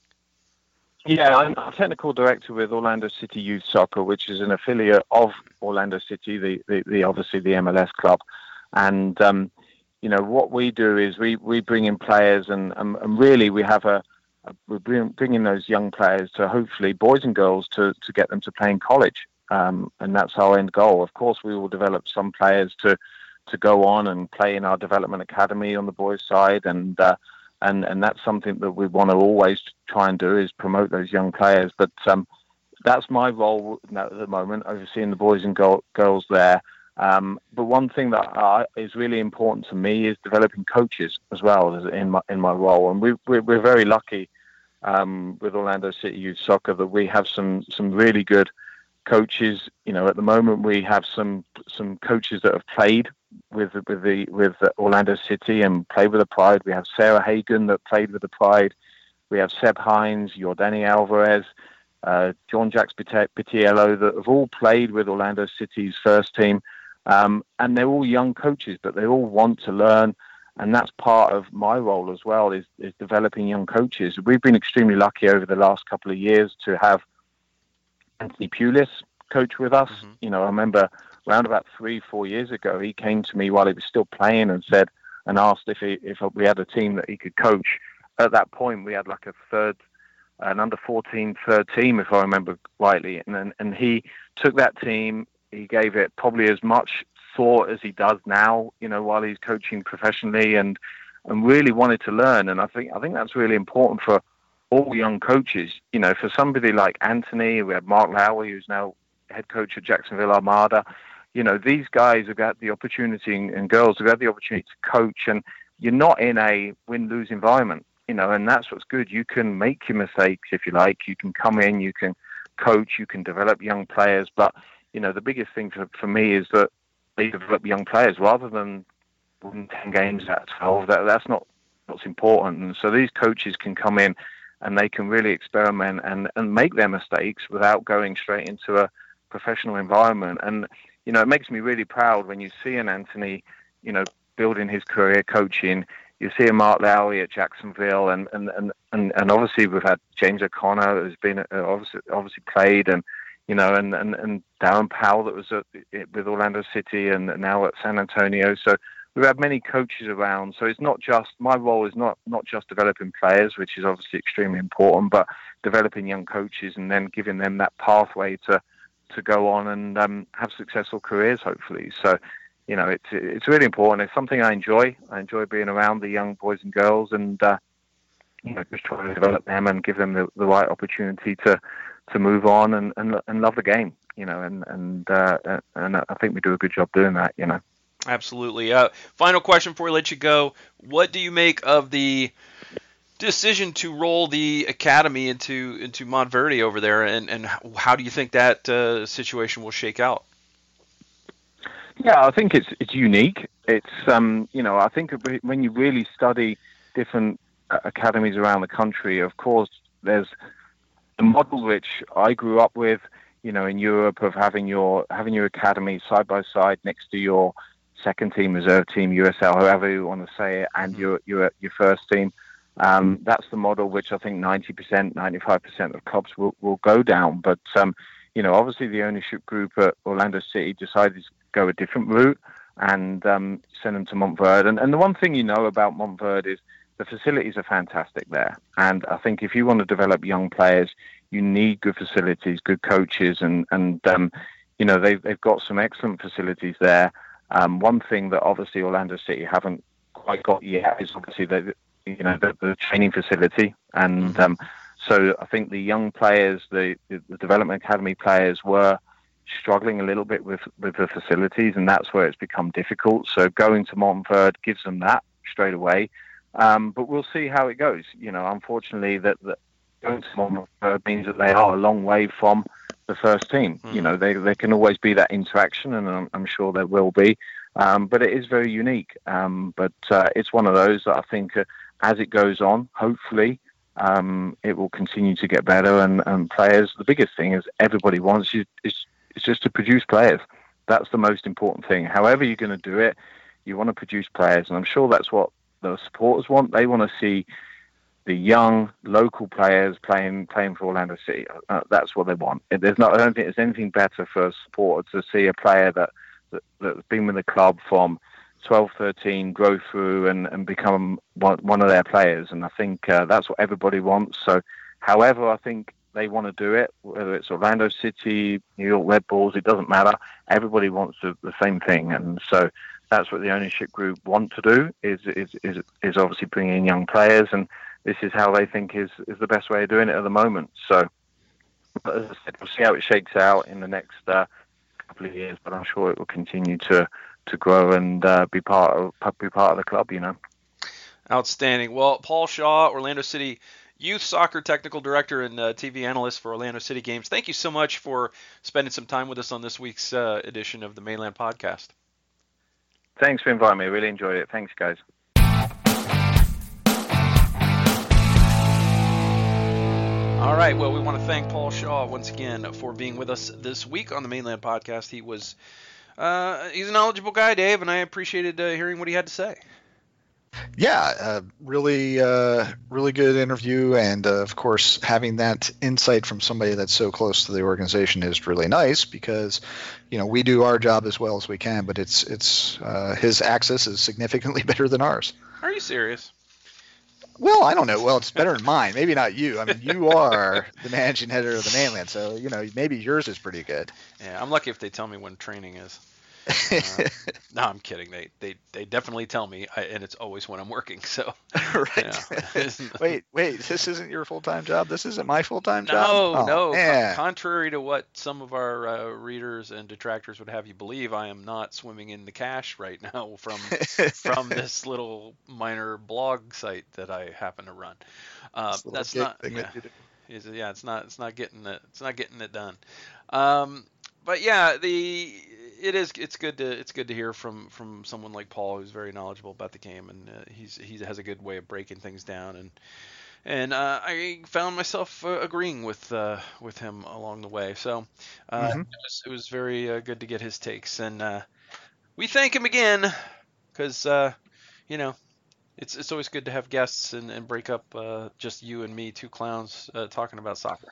Yeah, I'm a technical director with Orlando City Youth Soccer, which is an affiliate of Orlando City, the, the, the obviously the M L S club. And, um, you know, what we do is we, we bring in players and, and, and really we have a, a we're bring, bringing those young players to hopefully boys and girls to, to get them to play in college. um, and that's our end goal. Of course, we will develop some players to to go on and play in our development academy on the boys' side, and uh, and and that's something that we want to always try and do, is promote those young players. But um, that's my role at the moment, overseeing the boys and go- girls there. Um, but one thing that I, is really important to me is developing coaches as well as in my in my role, and we, we're, we're very lucky um, with Orlando City Youth Soccer that we have some some really good coaches. You know, at the moment we have some some coaches that have played with with the with Orlando City and played with the Pride. We have Sarah Hagen that played with the Pride. We have Seb Hines, Jordani Alvarez, uh, John Jacques Pitiello that have all played with Orlando City's first team. Um, and they're all young coaches, but they all want to learn. And that's part of my role as well, is, is developing young coaches. We've been extremely lucky over the last couple of years to have Anthony Pulis coach with us. Mm-hmm. You know, I remember around about three, four years ago, he came to me while he was still playing and said, and asked if he, if we had a team that he could coach. At that point, we had like a third, an under fourteen third team, if I remember rightly. And then, and he took that team. He gave it probably as much thought as he does now, you know, while he's coaching professionally, and and really wanted to learn. And I think I think that's really important for all young coaches. You know, for somebody like Anthony, we have Mark Lowry, who's now head coach at Jacksonville Armada. You know, these guys have got the opportunity, and girls have had the opportunity to coach, and you're not in a win-lose environment, you know, and that's what's good. You can make your mistakes if you like. You can come in, you can coach, you can develop young players, but you know, the biggest thing for, for me is that they develop young players rather than win ten games out of twelve. That, that's not what's important. And so these coaches can come in and they can really experiment and, and make their mistakes without going straight into a professional environment. And, you know, it makes me really proud when you see an Anthony, you know, building his career coaching. You see a Mark Lowry at Jacksonville, and, and, and, and, and obviously we've had James O'Connor, who's been uh, obviously, obviously played, and you know, and, and, and Darren Powell that was at, with Orlando City and now at San Antonio. So we've had many coaches around. So it's not just, my role is not, not just developing players, which is obviously extremely important, but developing young coaches and then giving them that pathway to, to go on and um, have successful careers, hopefully. So, you know, it's, it's really important. It's something I enjoy. I enjoy being around the young boys and girls and, uh, you know, just trying to develop them and give them the, the right opportunity to, to move on and, and and love the game, you know, and and uh, and I think we do a good job doing that, you know. Absolutely. Uh, final question before we let you go: what do you make of the decision to roll the academy into into Montverde over there, and and how do you think that uh, situation will shake out? Yeah, I think it's it's unique. It's um you know, I think when you really study different academies around the country, of course, there's the model which I grew up with, you know, in Europe, of having your having your academy side by side next to your second team, reserve team, U S L, however you want to say it, and your your your first team. Um, that's the model which I think ninety percent, ninety-five percent of clubs will, will go down. But um, you know, obviously the ownership group at Orlando City decided to go a different route and um, send them to Montverde. And, and the one thing you know about Montverde is the facilities are fantastic there. And I think if you want to develop young players, you need good facilities, good coaches, and, and um, you know, they've, they've got some excellent facilities there. Um, one thing that obviously Orlando City haven't quite got yet is obviously the, you know, the, the training facility. And um, so I think the young players, the, the development academy players were struggling a little bit with, with the facilities, and that's where it's become difficult. So going to Montverde gives them that straight away. Um, but we'll see how it goes. You know, unfortunately, that, that going to Montverde means that they are a long way from the first team. Mm. You know, they there can always be that interaction, and I'm, I'm sure there will be. Um, but it is very unique. Um, but uh, it's one of those that I think uh, as it goes on, hopefully, um, it will continue to get better. And, and players, the biggest thing is everybody wants is, is, is just to produce players. That's the most important thing. However you're going to do it, you want to produce players. And I'm sure that's what the supporters want. They want to see the young local players playing playing for Orlando City. Uh, that's what they want. There's not. I don't think there's anything better for a supporter to see a player that, that that's been with the club from twelve, thirteen, grow through and, and become one, one of their players. And I think uh, that's what everybody wants. So, however, I think they want to do it, whether it's Orlando City, New York Red Bulls, it doesn't matter. Everybody wants the, the same thing, and so that's what the ownership group want to do. Is is is is obviously bring in young players, and this is how they think is is the best way of doing it at the moment. So, but as I said, we'll see how it shakes out in the next uh, couple of years, but I'm sure it will continue to to grow and uh, be part of be part of the club. You know. Outstanding. Well, Paul Shaw, Orlando City Youth Soccer Technical Director and uh, T V Analyst for Orlando City Games. Thank you so much for spending some time with us on this week's uh, edition of the Mainland Podcast. Thanks for inviting me. I really enjoyed it. Thanks, guys. All right. Well, we want to thank Paul Shaw once again for being with us this week on the Mainland Podcast. He was uh, he's a knowledgeable guy, Dave, and I appreciated uh, hearing what he had to say. Yeah, uh, really, uh, really good interview, and uh, of course, having that insight from somebody that's so close to the organization is really nice because, you know, we do our job as well as we can, but it's it's uh, his access is significantly better than ours. Are you serious? Well, I don't know. Well, it's better than mine. Maybe not you. I mean, you are the managing editor of the Mainland, so you know maybe yours is pretty good. Yeah, I'm lucky if they tell me when training is. Uh, no, I'm kidding. They they, they definitely tell me, I, and it's always when I'm working. So right. Yeah. wait, wait. This isn't your full time job. This isn't my full time no, job. No, no. Man. Contrary to what some of our uh, readers and detractors would have you believe, I am not swimming in the cash right now from from this little minor blog site that I happen to run. Uh, that's not. Yeah, is, yeah, it's not. It's not getting it. It's not getting it done. Um, but yeah, the. It is. It's good to. It's good to hear from, from someone like Paul, who's very knowledgeable about the game, and uh, he's he has a good way of breaking things down. And and uh, I found myself uh, agreeing with uh, with him along the way. So uh, mm-hmm. it was it was very uh, good to get his takes, and uh, we thank him again because uh, you know it's it's always good to have guests and, and break up uh, just you and me, two clowns uh, talking about soccer.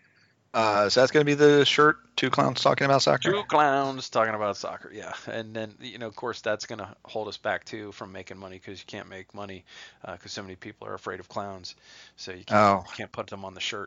Uh, is that going to be the shirt? Two clowns talking about soccer? Two clowns talking about soccer, yeah. And then, you know, of course, that's going to hold us back, too, from making money because you can't make money because uh, so many people are afraid of clowns. So you can't, oh. you can't put them on the shirt.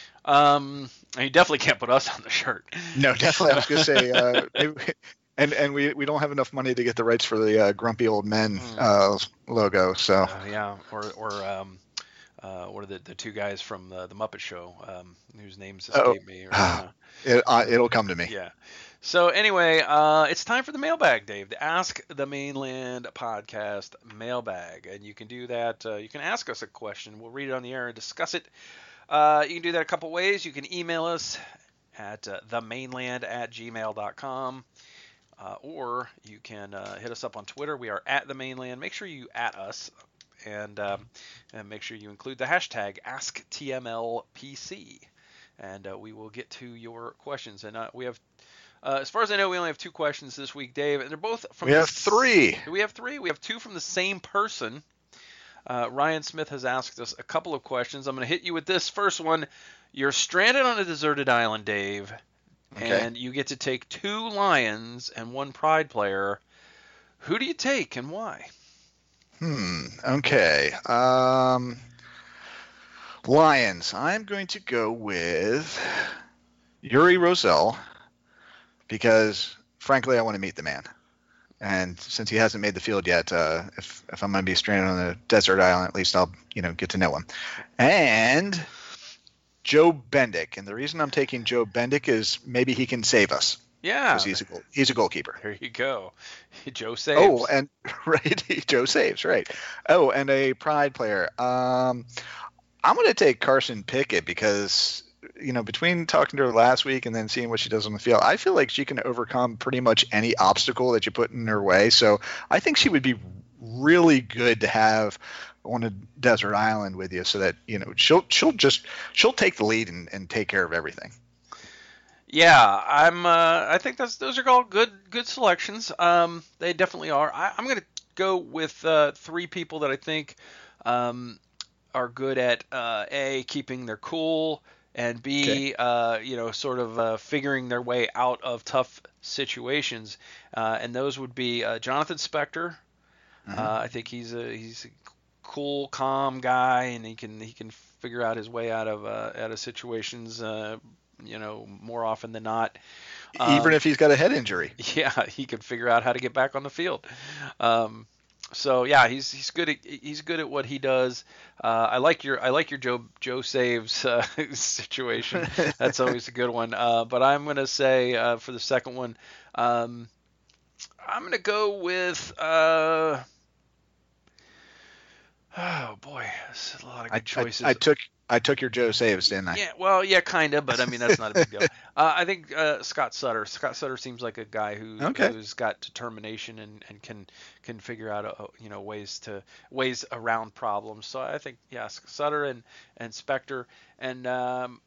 Um, and you definitely can't put us on the shirt. No, definitely. I was going to say, uh, maybe, and and we, we don't have enough money to get the rights for the uh, Grumpy Old Men mm. uh, logo. So uh, yeah, or or um, uh, what are the, the two guys from the, the Muppet Show um, whose names escape oh. me? Or, uh, it, uh, it'll come to me. Yeah. So anyway, uh, it's time for the mailbag, Dave. The Ask the Mainland Podcast mailbag, and you can do that. Uh, you can ask us a question. We'll read it on the air and discuss it. Uh, you can do that a couple ways. You can email us at uh, themainland at gmail dot com. Uh, or you can uh, hit us up on Twitter. We are at the Mainland. Make sure you at us. And, um, and make sure you include the hashtag AskTMLPC, and uh, we will get to your questions. And uh, we have, uh, as far as I know, we only have two questions this week, Dave, and they're both from. We the, have three. We have three. We have two from the same person. Uh, Ryan Smith has asked us a couple of questions. I'm going to hit you with this first one. You're stranded on a deserted island, Dave, okay. and you get to take two Lions and one Pride player. Who do you take and why? Hmm. Okay. Um, Lions. I'm going to go with Yuri Rosell because, frankly, I want to meet the man. And since he hasn't made the field yet, uh, if if I'm going to be stranded on a desert island, at least I'll you know get to know him. And Joe Bendick. And the reason I'm taking Joe Bendick is maybe he can save us. Yeah, because he's a goal, he's a goalkeeper. There you go, Joe saves. Oh, and right, Joe saves, right? Oh, and a Pride player. Um, I'm going to take Carson Pickett because you know between talking to her last week and then seeing what she does on the field, I feel like she can overcome pretty much any obstacle that you put in her way. So I think she would be really good to have on a desert island with you, so that you know she'll she'll just she'll take the lead and, and take care of everything. Yeah, I'm. Uh, I think that's those are all good good selections. Um, they definitely are. I, I'm going to go with uh, three people that I think um, are good at uh, A, keeping their cool, and B, okay. uh, you know, sort of uh, figuring their way out of tough situations. Uh, and those would be uh, Jonathan Spector. Mm-hmm. Uh, I think he's a he's a cool, calm guy, and he can he can figure out his way out of uh, out of situations, uh, you know, more often than not. Even Um, if he's got a head injury. yeah, he could figure out how to get back on the field. Um, so yeah, he's he's good at he's good at what he does. Uh, I like your I like your Joe Joe saves uh, situation. That's always a good one. Uh, but I'm gonna say uh, for the second one, um, I'm gonna go with. Uh, oh boy, that's a lot of good I, choices. I, I took I took your Joe saves, didn't I? Yeah, well, yeah, kind of, but I mean that's not a big deal. Uh, I think uh, Scott Sutter. Scott Sutter seems like a guy who Okay. who's got determination and, and can can figure out uh, you know ways to ways around problems. So I think yeah, Sutter and and Spector and um,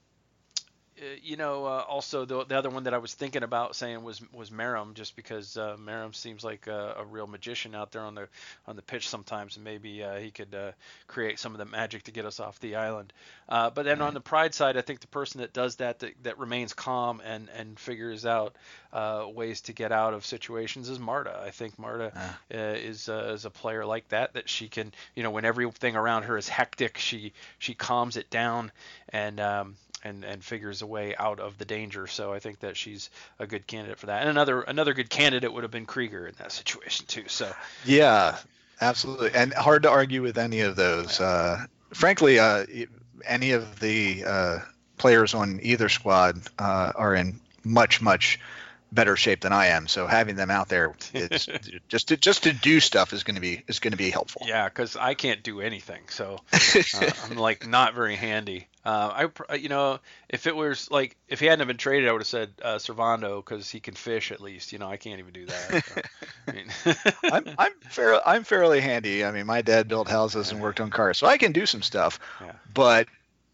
uh, you know, uh, also the, the other one that I was thinking about saying was was Merrim, just because uh, Merrim seems like a, a real magician out there on the on the pitch sometimes, and maybe uh, he could uh, create some of the magic to get us off the island. Uh, but then on the Pride side, I think the person that does that that, that remains calm and and figures out uh, ways to get out of situations is Marta. I think Marta Ah. uh, is uh, is a player like that that she can, you know, when everything around her is hectic, she she calms it down and um, and and figures a way out of the danger. So I think that she's a good candidate for that. And another another good candidate would have been Krieger in that situation too. So Yeah, absolutely, and hard to argue with any of those. Uh, frankly, uh, any of the uh, players on either squad uh, are in much much better shape than I am. So having them out there, it's just to, just to do stuff is going to be is going to be helpful. yeah, because I can't do anything, so uh, I'm like not very handy. Uh, I you know if it was like if he hadn't have been traded, I would have said uh, Servando because he can fish at least. You know I can't even do that. So, I mean, I'm I'm fair, I'm fairly handy. I mean, my dad built houses and worked on cars, so I can do some stuff. Yeah. But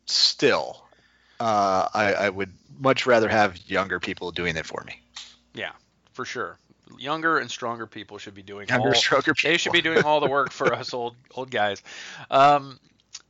still, uh, I, I would much rather have younger people doing it for me. Yeah, for sure. Younger and stronger people should be doing Younger, all. stronger people. They should be doing all the work for us old old guys. Um,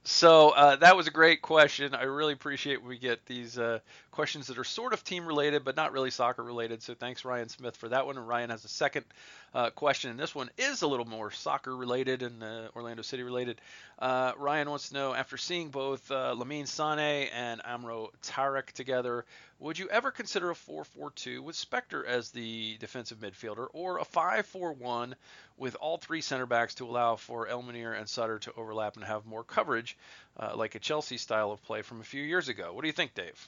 so uh, that was a great question. I really appreciate we get these uh, questions that are sort of team related, but not really soccer related. So thanks, Ryan Smith, for that one. And Ryan has a second uh, question, and this one is a little more soccer related and uh, Orlando City related. Uh, Ryan wants to know, after seeing both uh, Lamine Sané and Amro Tarek together, would you ever consider a four four two with Spector as the defensive midfielder, or a five four one with all three center backs to allow for Elmenier and Sutter to overlap and have more coverage, uh, like a Chelsea style of play from a few years ago? What do you think, Dave?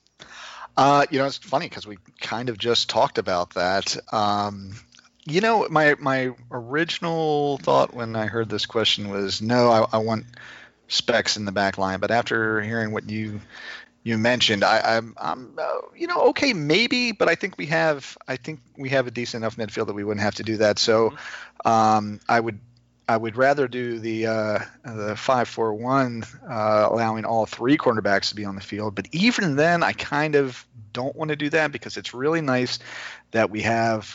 Uh, you know, it's funny because we kind of just talked about that. Um, you know, my my original thought when I heard this question was, no, I, I want Specs in the back line. But after hearing what you you mentioned, I, I'm, I'm uh, you know, okay, maybe, but I think we have, I think we have a decent enough midfield that we wouldn't have to do that. So, um, I would, I would rather do the uh, the five four one, uh, allowing all three cornerbacks to be on the field. But even then, I kind of don't want to do that because it's really nice that we have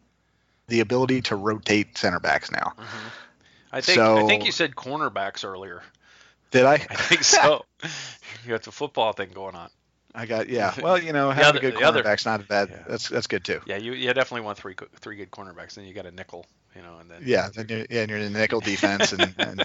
the ability to rotate center backs now. Mm-hmm. I think so, I think you said cornerbacks earlier. Did I? I think so. You got the football thing going on. I got yeah. Well, you know, The having other- a good the other- cornerback's not bad. Yeah. That's that's good too. Yeah, you you definitely want three go- three good cornerbacks. Then you got a nickel, you know, and then Yeah, then you're, yeah, and you're in the nickel defense and, and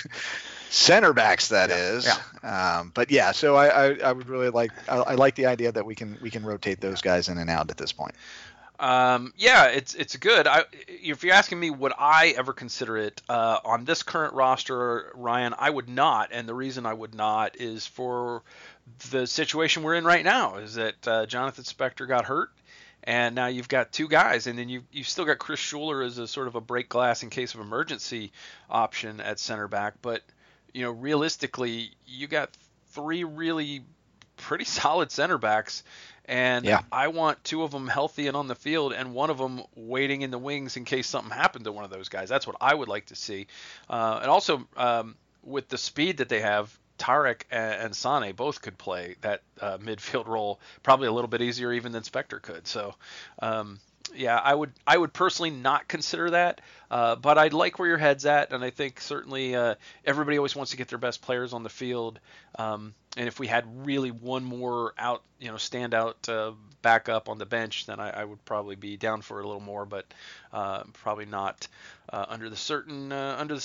center backs. That is. Um, but yeah, so I, I, I would really like I, I like the idea that we can we can rotate those guys in and out at this point. Um, yeah, it's it's good. I, if you're asking me, would I ever consider it uh, on this current roster, Ryan? I would not, and the reason I would not is for the situation we're in right now. Is that uh, Jonathan Spector got hurt, and now you've got two guys, and then you you've still got Chris Schuler as a sort of a break glass in case of emergency option at center back. But you know, realistically, you got three really pretty solid center backs. And yeah. I want two of them healthy and on the field, and one of them waiting in the wings in case something happened to one of those guys. That's what I would like to see. Uh, and also, um, with the speed that they have, Tarek and, and Sané both could play that uh, midfield role probably a little bit easier even than Spector could. So, um, yeah, I would I would personally not consider that, uh, but I like where your head's at, and I think certainly uh, everybody always wants to get their best players on the field. Um, and if we had really one more out, you know, standout uh, backup on the bench, then I, I would probably be down for a little more, but uh, probably not uh, under the certain uh, under the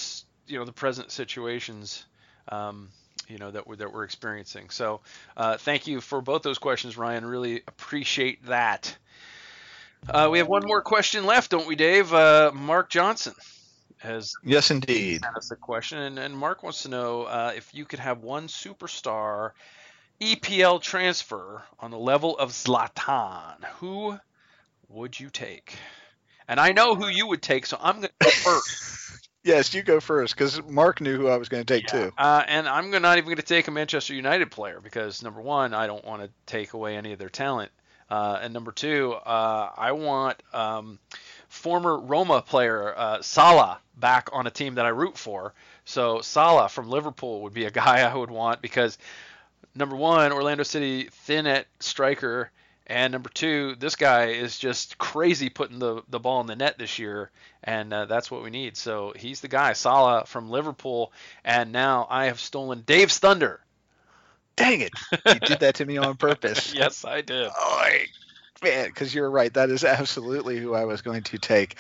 you know the present situations. Um, you know that we're that we're experiencing. So uh, thank you for both those questions, Ryan. Really appreciate that. Uh, we have one more question left, don't we, Dave? Uh, Mark Johnson has Yes, indeed. sent us a question, and, and Mark wants to know uh, if you could have one superstar E P L transfer on the level of Zlatan, who would you take? And I know who you would take, so I'm going to go first. Yes, you go first, because Mark knew who I was going to take too. Uh, and I'm not even going to take a Manchester United player because, number one, I don't want to take away any of their talent. Uh, and number two, uh, I want um, former Roma player uh, Salah back on a team that I root for. So Salah from Liverpool would be a guy I would want because, number one, Orlando City thin at striker. And number two, this guy is just crazy putting the, the ball in the net this year, and uh, that's what we need. So he's the guy, Salah from Liverpool, and now I have stolen Dave's thunder. Dang it. You did that to me on purpose. Yes, I did. Oh, man, because you're right. That is absolutely who I was going to take.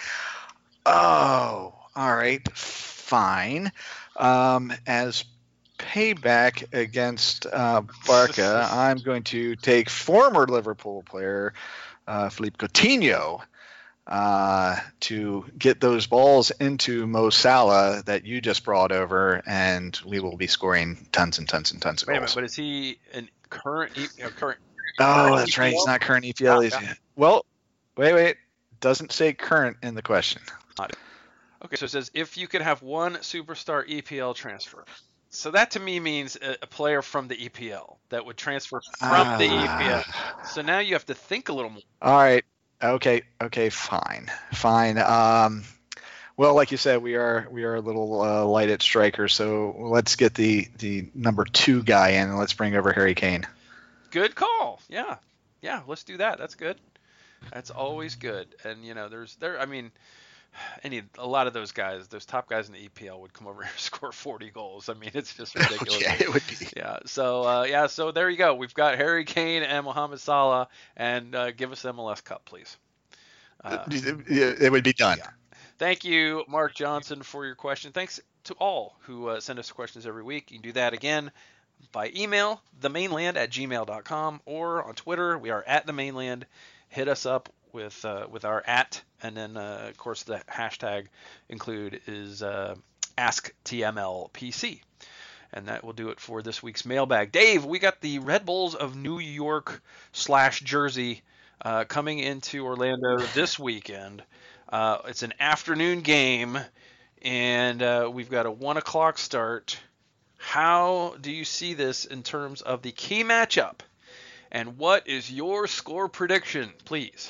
Oh, all right. Fine. Um, as payback against uh, Barca, I'm going to take former Liverpool player uh, Philippe Coutinho uh, to get those balls into Mo Salah that you just brought over, and we will be scoring tons and tons and tons of Wait a goals. minute, but is he an current e- uh, current? Oh, that's right. He's not current E P L. Yeah, yeah. Well, wait, wait. Doesn't say current in the question. Okay, so it says if you could have one superstar E P L transfer. So that to me means a, a player from the E P L that would transfer from Ah. the E P L. So now you have to think a little more. All right. Okay. Okay. Fine. Fine. Um, well, like you said, we are we are a little uh, light at striker, so let's get the the number two guy in, and let's bring over Harry Kane. Good call. Yeah, yeah. Let's do that. That's good. That's always good. And you know, there's there. I mean, any a lot of those guys, those top guys in the E P L would come over here and score forty goals. I mean, it's just ridiculous. Yeah, it would be. Yeah. So uh, yeah. So there you go. We've got Harry Kane and Mohamed Salah, and uh, give us M L S Cup, please. Uh, it, it would be done. Yeah. Thank you, Mark Johnson, for your question. Thanks to all who uh, send us questions every week. You can do that again by email, themainland at gmail dot com, or on Twitter. We are at the mainland. Hit us up with uh, with our at, and then uh, of course the hashtag include is uh, AskTMLPC, and that will do it for this week's mailbag. Dave, we got the Red Bulls of New York slash Jersey uh, coming into Orlando this weekend. Uh, it's an afternoon game, and uh, we've got a one o'clock start. How do you see this in terms of the key matchup? And what is your score prediction, please?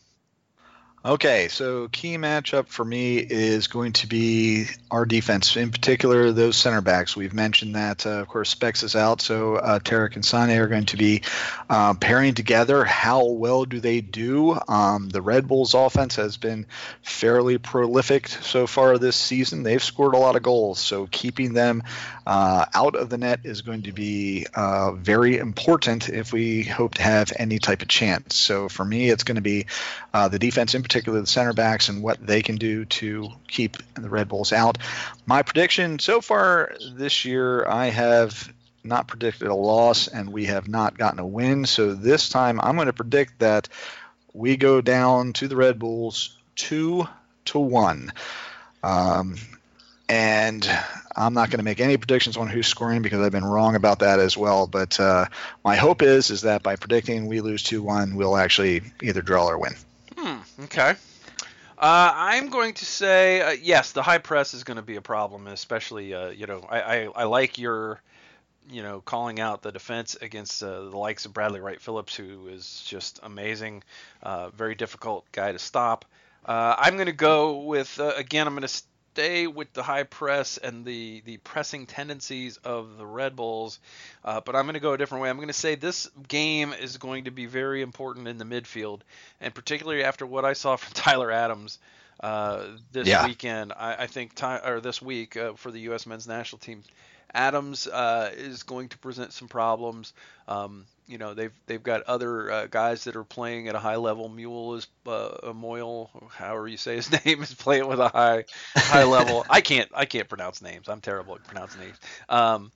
Okay, so key matchup for me is going to be our defense, in particular those center backs. We've mentioned that, uh, of course, Specs is out, so uh, Tarek and Sane are going to be uh, pairing together. How well do they do? Um, the Red Bulls offense has been fairly prolific so far this season. They've scored a lot of goals, so keeping them uh, out of the net is going to be uh, very important if we hope to have any type of chance. So for me, it's going to be uh, the defense in particular. particularly the center backs and what they can do to keep the Red Bulls out. My prediction so far this year, I have not predicted a loss and we have not gotten a win. So this time I'm going to predict that we go down to the Red Bulls two to one. Um, and I'm not going to make any predictions on who's scoring because I've been wrong about that as well. But uh, my hope is is that by predicting we lose two one, we'll actually either draw or win. Hmm, okay. Uh, I'm going to say, uh, yes, the high press is going to be a problem, especially, uh, you know, I, I, I like your, you know, calling out the defense against uh, the likes of Bradley Wright Phillips, who is just amazing, uh, very difficult guy to stop. Uh, I'm going to go with, uh, again, I'm going to stay with the high press and the, the pressing tendencies of the Red Bulls, uh, but I'm going to go a different way. I'm going to say this game is going to be very important in the midfield, and particularly after what I saw from Tyler Adams uh, this yeah. weekend. I, I think Ty, or this week uh, for the U S men's national team, Adams uh, is going to present some problems. Um, you know, they've they've got other uh, guys that are playing at a high level. Mule is uh, Moyle, however you say his name, is playing with a high high level. I can't I can't pronounce names. I'm terrible at pronouncing names. Um,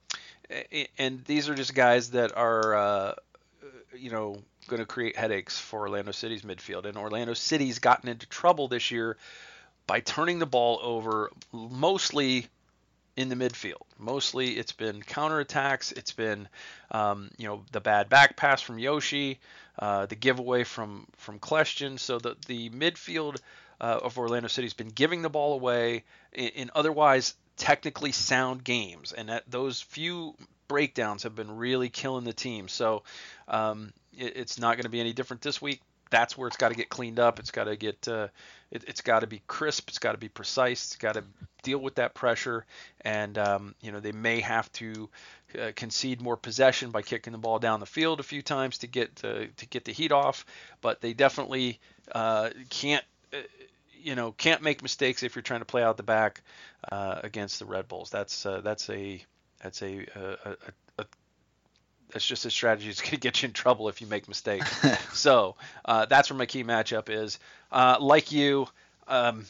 and these are just guys that are, uh, you know, going to create headaches for Orlando City's midfield. And Orlando City's gotten into trouble this year by turning the ball over mostly in the midfield. Mostly it's been counterattacks. It's been, um, you know, the bad back pass from Yoshi, uh, the giveaway from, from Kleshtin. So the, the midfield uh, of Orlando City's been giving the ball away in, in otherwise technically sound games. And that those few breakdowns have been really killing the team. So um, it, it's not going to be any different this week. That's where it's got to get cleaned up. It's got to get, uh, it, it's got to be crisp. It's got to be precise. It's got to deal with that pressure. And, um, you know, they may have to uh, concede more possession by kicking the ball down the field a few times to get, uh, to get the heat off. But they definitely uh, can't, uh, you know, can't make mistakes if you're trying to play out the back uh, against the Red Bulls. That's, uh, that's a, that's a, a, a, a That's just a strategy that's going to get you in trouble if you make mistakes. so uh, that's where my key matchup is. Uh, like you, um,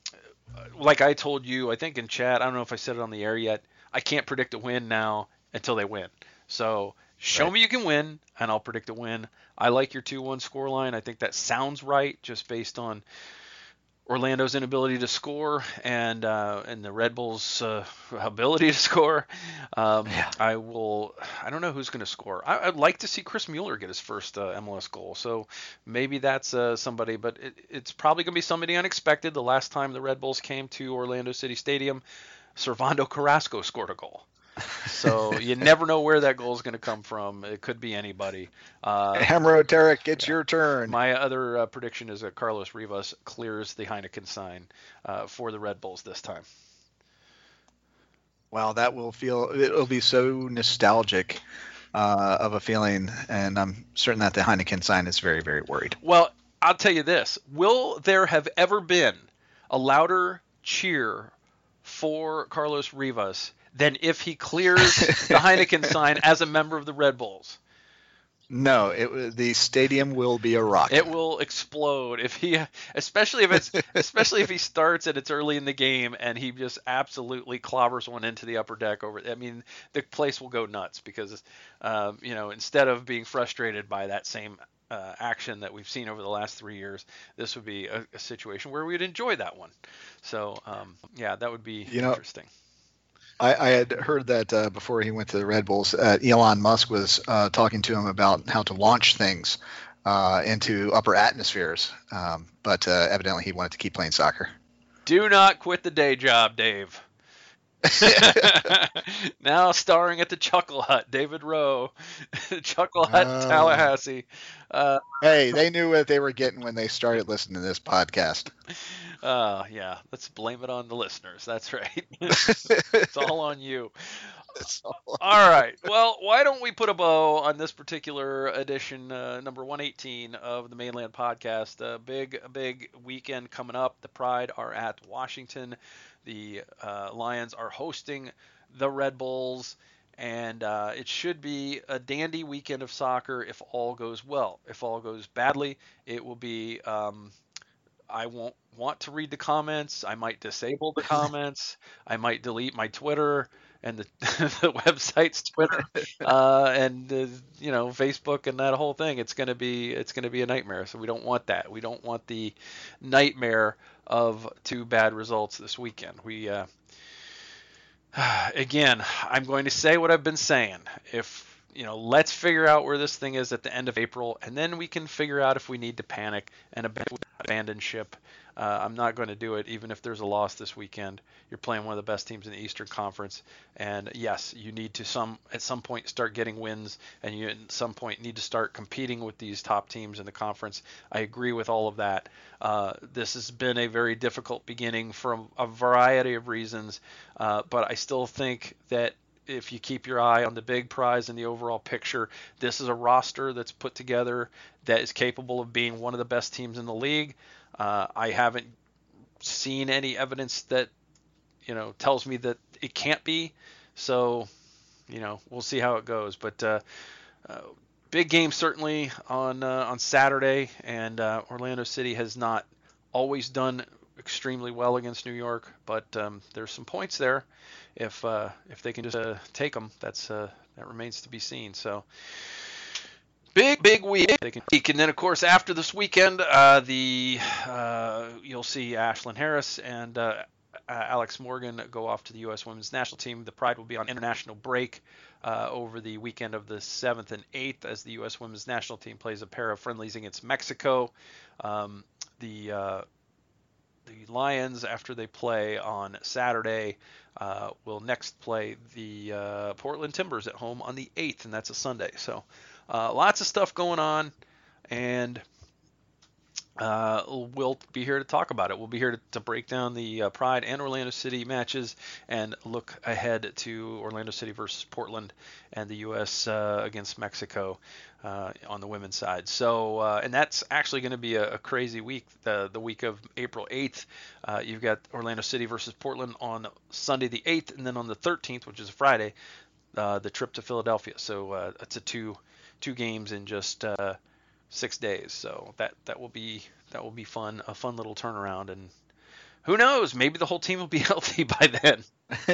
like I told you, I think in chat, I don't know if I said it on the air yet, I can't predict a win now until they win. So show right. me you can win, and I'll predict a win. I like your two one scoreline. I think that sounds right just based on Orlando's inability to score and uh, and the Red Bulls' uh, ability to score. Um, yeah. I will. I don't know who's going to score. I, I'd like to see Chris Mueller get his first uh, M L S goal. So maybe that's uh, somebody, but it, it's probably going to be somebody unexpected. The last time the Red Bulls came to Orlando City Stadium, Servando Carrasco scored a goal. So you never know where that goal is going to come from. It could be anybody. Uh, Hemro Tarek, it's yeah. your turn. My other uh, prediction is that Carlos Rivas clears the Heineken sign uh, for the Red Bulls this time. Well, that will feel it'll be so nostalgic uh, of a feeling, and I'm certain that the Heineken sign is very, very worried. Well, I'll tell you this: will there have ever been a louder cheer for Carlos Rivas than if he clears the Heineken sign as a member of the Red Bulls? No, it, the stadium will be a rocket. It will explode if he, especially if it's, especially if he starts and it's early in the game and he just absolutely clobbers one into the upper deck over. I mean, the place will go nuts because, um, you know, instead of being frustrated by that same uh, action that we've seen over the last three years, this would be a, a situation where we'd enjoy that one. So, um, yeah, that would be you know, interesting. I, I had heard that uh, before he went to the Red Bulls, uh, Elon Musk was uh, talking to him about how to launch things uh, into upper atmospheres, um, but uh, evidently he wanted to keep playing soccer. Do not quit the day job, Dave. Now starring at the Chuckle Hut, David Rowe, Chuckle Hut, uh, Tallahassee. Uh, hey, they knew what they were getting when they started listening to this podcast. Uh, yeah, let's blame it on the listeners. That's right. It's all on you. All, all right. Well, why don't we put a bow on this particular edition, uh, number one eighteen of the Mainland Podcast? A big, big weekend coming up. The Pride are at Washington. The uh, Lions are hosting the Red Bulls, and uh, it should be a dandy weekend of soccer if all goes well. If all goes badly, it will be um, I won't want to read the comments. I might disable the comments. I might delete my Twitter and the, the website's Twitter uh, and the, you know, Facebook and that whole thing. It's gonna be it's gonna be a nightmare. So we don't want that. We don't want the nightmare of two bad results this weekend. We uh, again, I'm going to say what I've been saying. If you know, let's figure out where this thing is at the end of April, and then we can figure out if we need to panic and abandon ship. Uh, I'm not going to do it, even if there's a loss this weekend. You're playing one of the best teams in the Eastern Conference, and yes, you need to some at some point start getting wins, and you at some point need to start competing with these top teams in the conference. I agree with all of that. Uh, this has been a very difficult beginning for a variety of reasons, uh, but I still think that if you keep your eye on the big prize and the overall picture, this is a roster that's put together that is capable of being one of the best teams in the league. Uh, I haven't seen any evidence that, you know, tells me that it can't be. So, you know, we'll see how it goes. But uh, uh, big game certainly on uh, on Saturday, and uh, Orlando City has not always done extremely well against New York, but um, there's some points there. If uh, if they can just uh, take them, that's uh, that remains to be seen. So big big week. They can peak, and then of course after this weekend, uh, the uh, you'll see Ashlyn Harris and uh, Alex Morgan go off to the U S Women's National Team. The Pride will be on international break uh, over the weekend of the seventh and eighth as the U S Women's National Team plays a pair of friendlies against Mexico. Um, the uh, the Lions, after they play on Saturday, uh, will next play the uh, Portland Timbers at home on the eighth, and that's a Sunday. So uh, lots of stuff going on, and uh, we'll be here to talk about it. We'll be here to, to break down the uh, Pride and Orlando City matches and look ahead to Orlando City versus Portland and the U S uh, against Mexico uh, on the women's side. So, uh, and that's actually going to be a, a crazy week, the, the week of April eighth. Uh, you've got Orlando City versus Portland on Sunday the eighth, and then on the thirteenth, which is a Friday, uh, the trip to Philadelphia. So uh, it's a two two games in just uh, six days. So that that will be that will be fun, a fun little turnaround, and who knows, maybe the whole team will be healthy by then.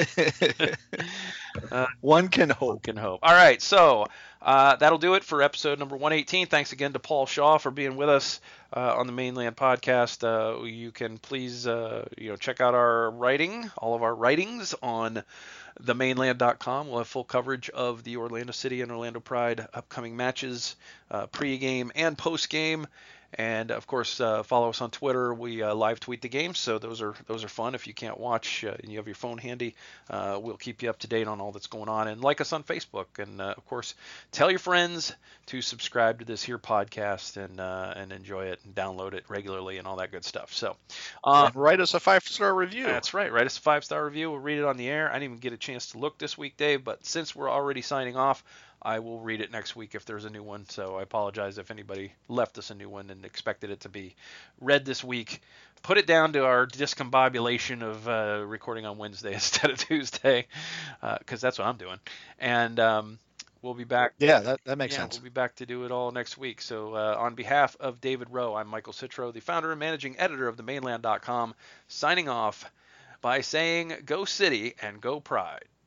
uh, One can hope. One can hope. All right, so uh, that'll do it for episode number one eighteen. Thanks again to Paul Shaw for being with us uh, on the Mainland Podcast. Uh, you can please uh, you know check out our writing, all of our writings on the mainland dot com. We'll have full coverage of the Orlando City and Orlando Pride upcoming matches, uh, pre-game and post-game. And of course, uh, follow us on Twitter. We uh, live tweet the games, so those are those are fun. If you can't watch uh, and you have your phone handy, uh, we'll keep you up to date on all that's going on. And like us on Facebook, and uh, of course, tell your friends to subscribe to this here podcast and uh, and enjoy it and download it regularly and all that good stuff. So, uh, write us a five star review. That's right. Write us a five star review. We'll read it on the air. I didn't even get a chance to look this week, Dave, but since we're already signing off, I will read it next week if there's a new one. So I apologize if anybody left us a new one and expected it to be read this week. Put it down to our discombobulation of uh, recording on Wednesday instead of Tuesday, because uh, that's what I'm doing. And um, we'll be back. Yeah, that, that makes yeah, sense. We'll be back to do it all next week. So uh, on behalf of David Rowe, I'm Michael Citro, the founder and managing editor of the mainland dot com, signing off by saying go City and go Pride.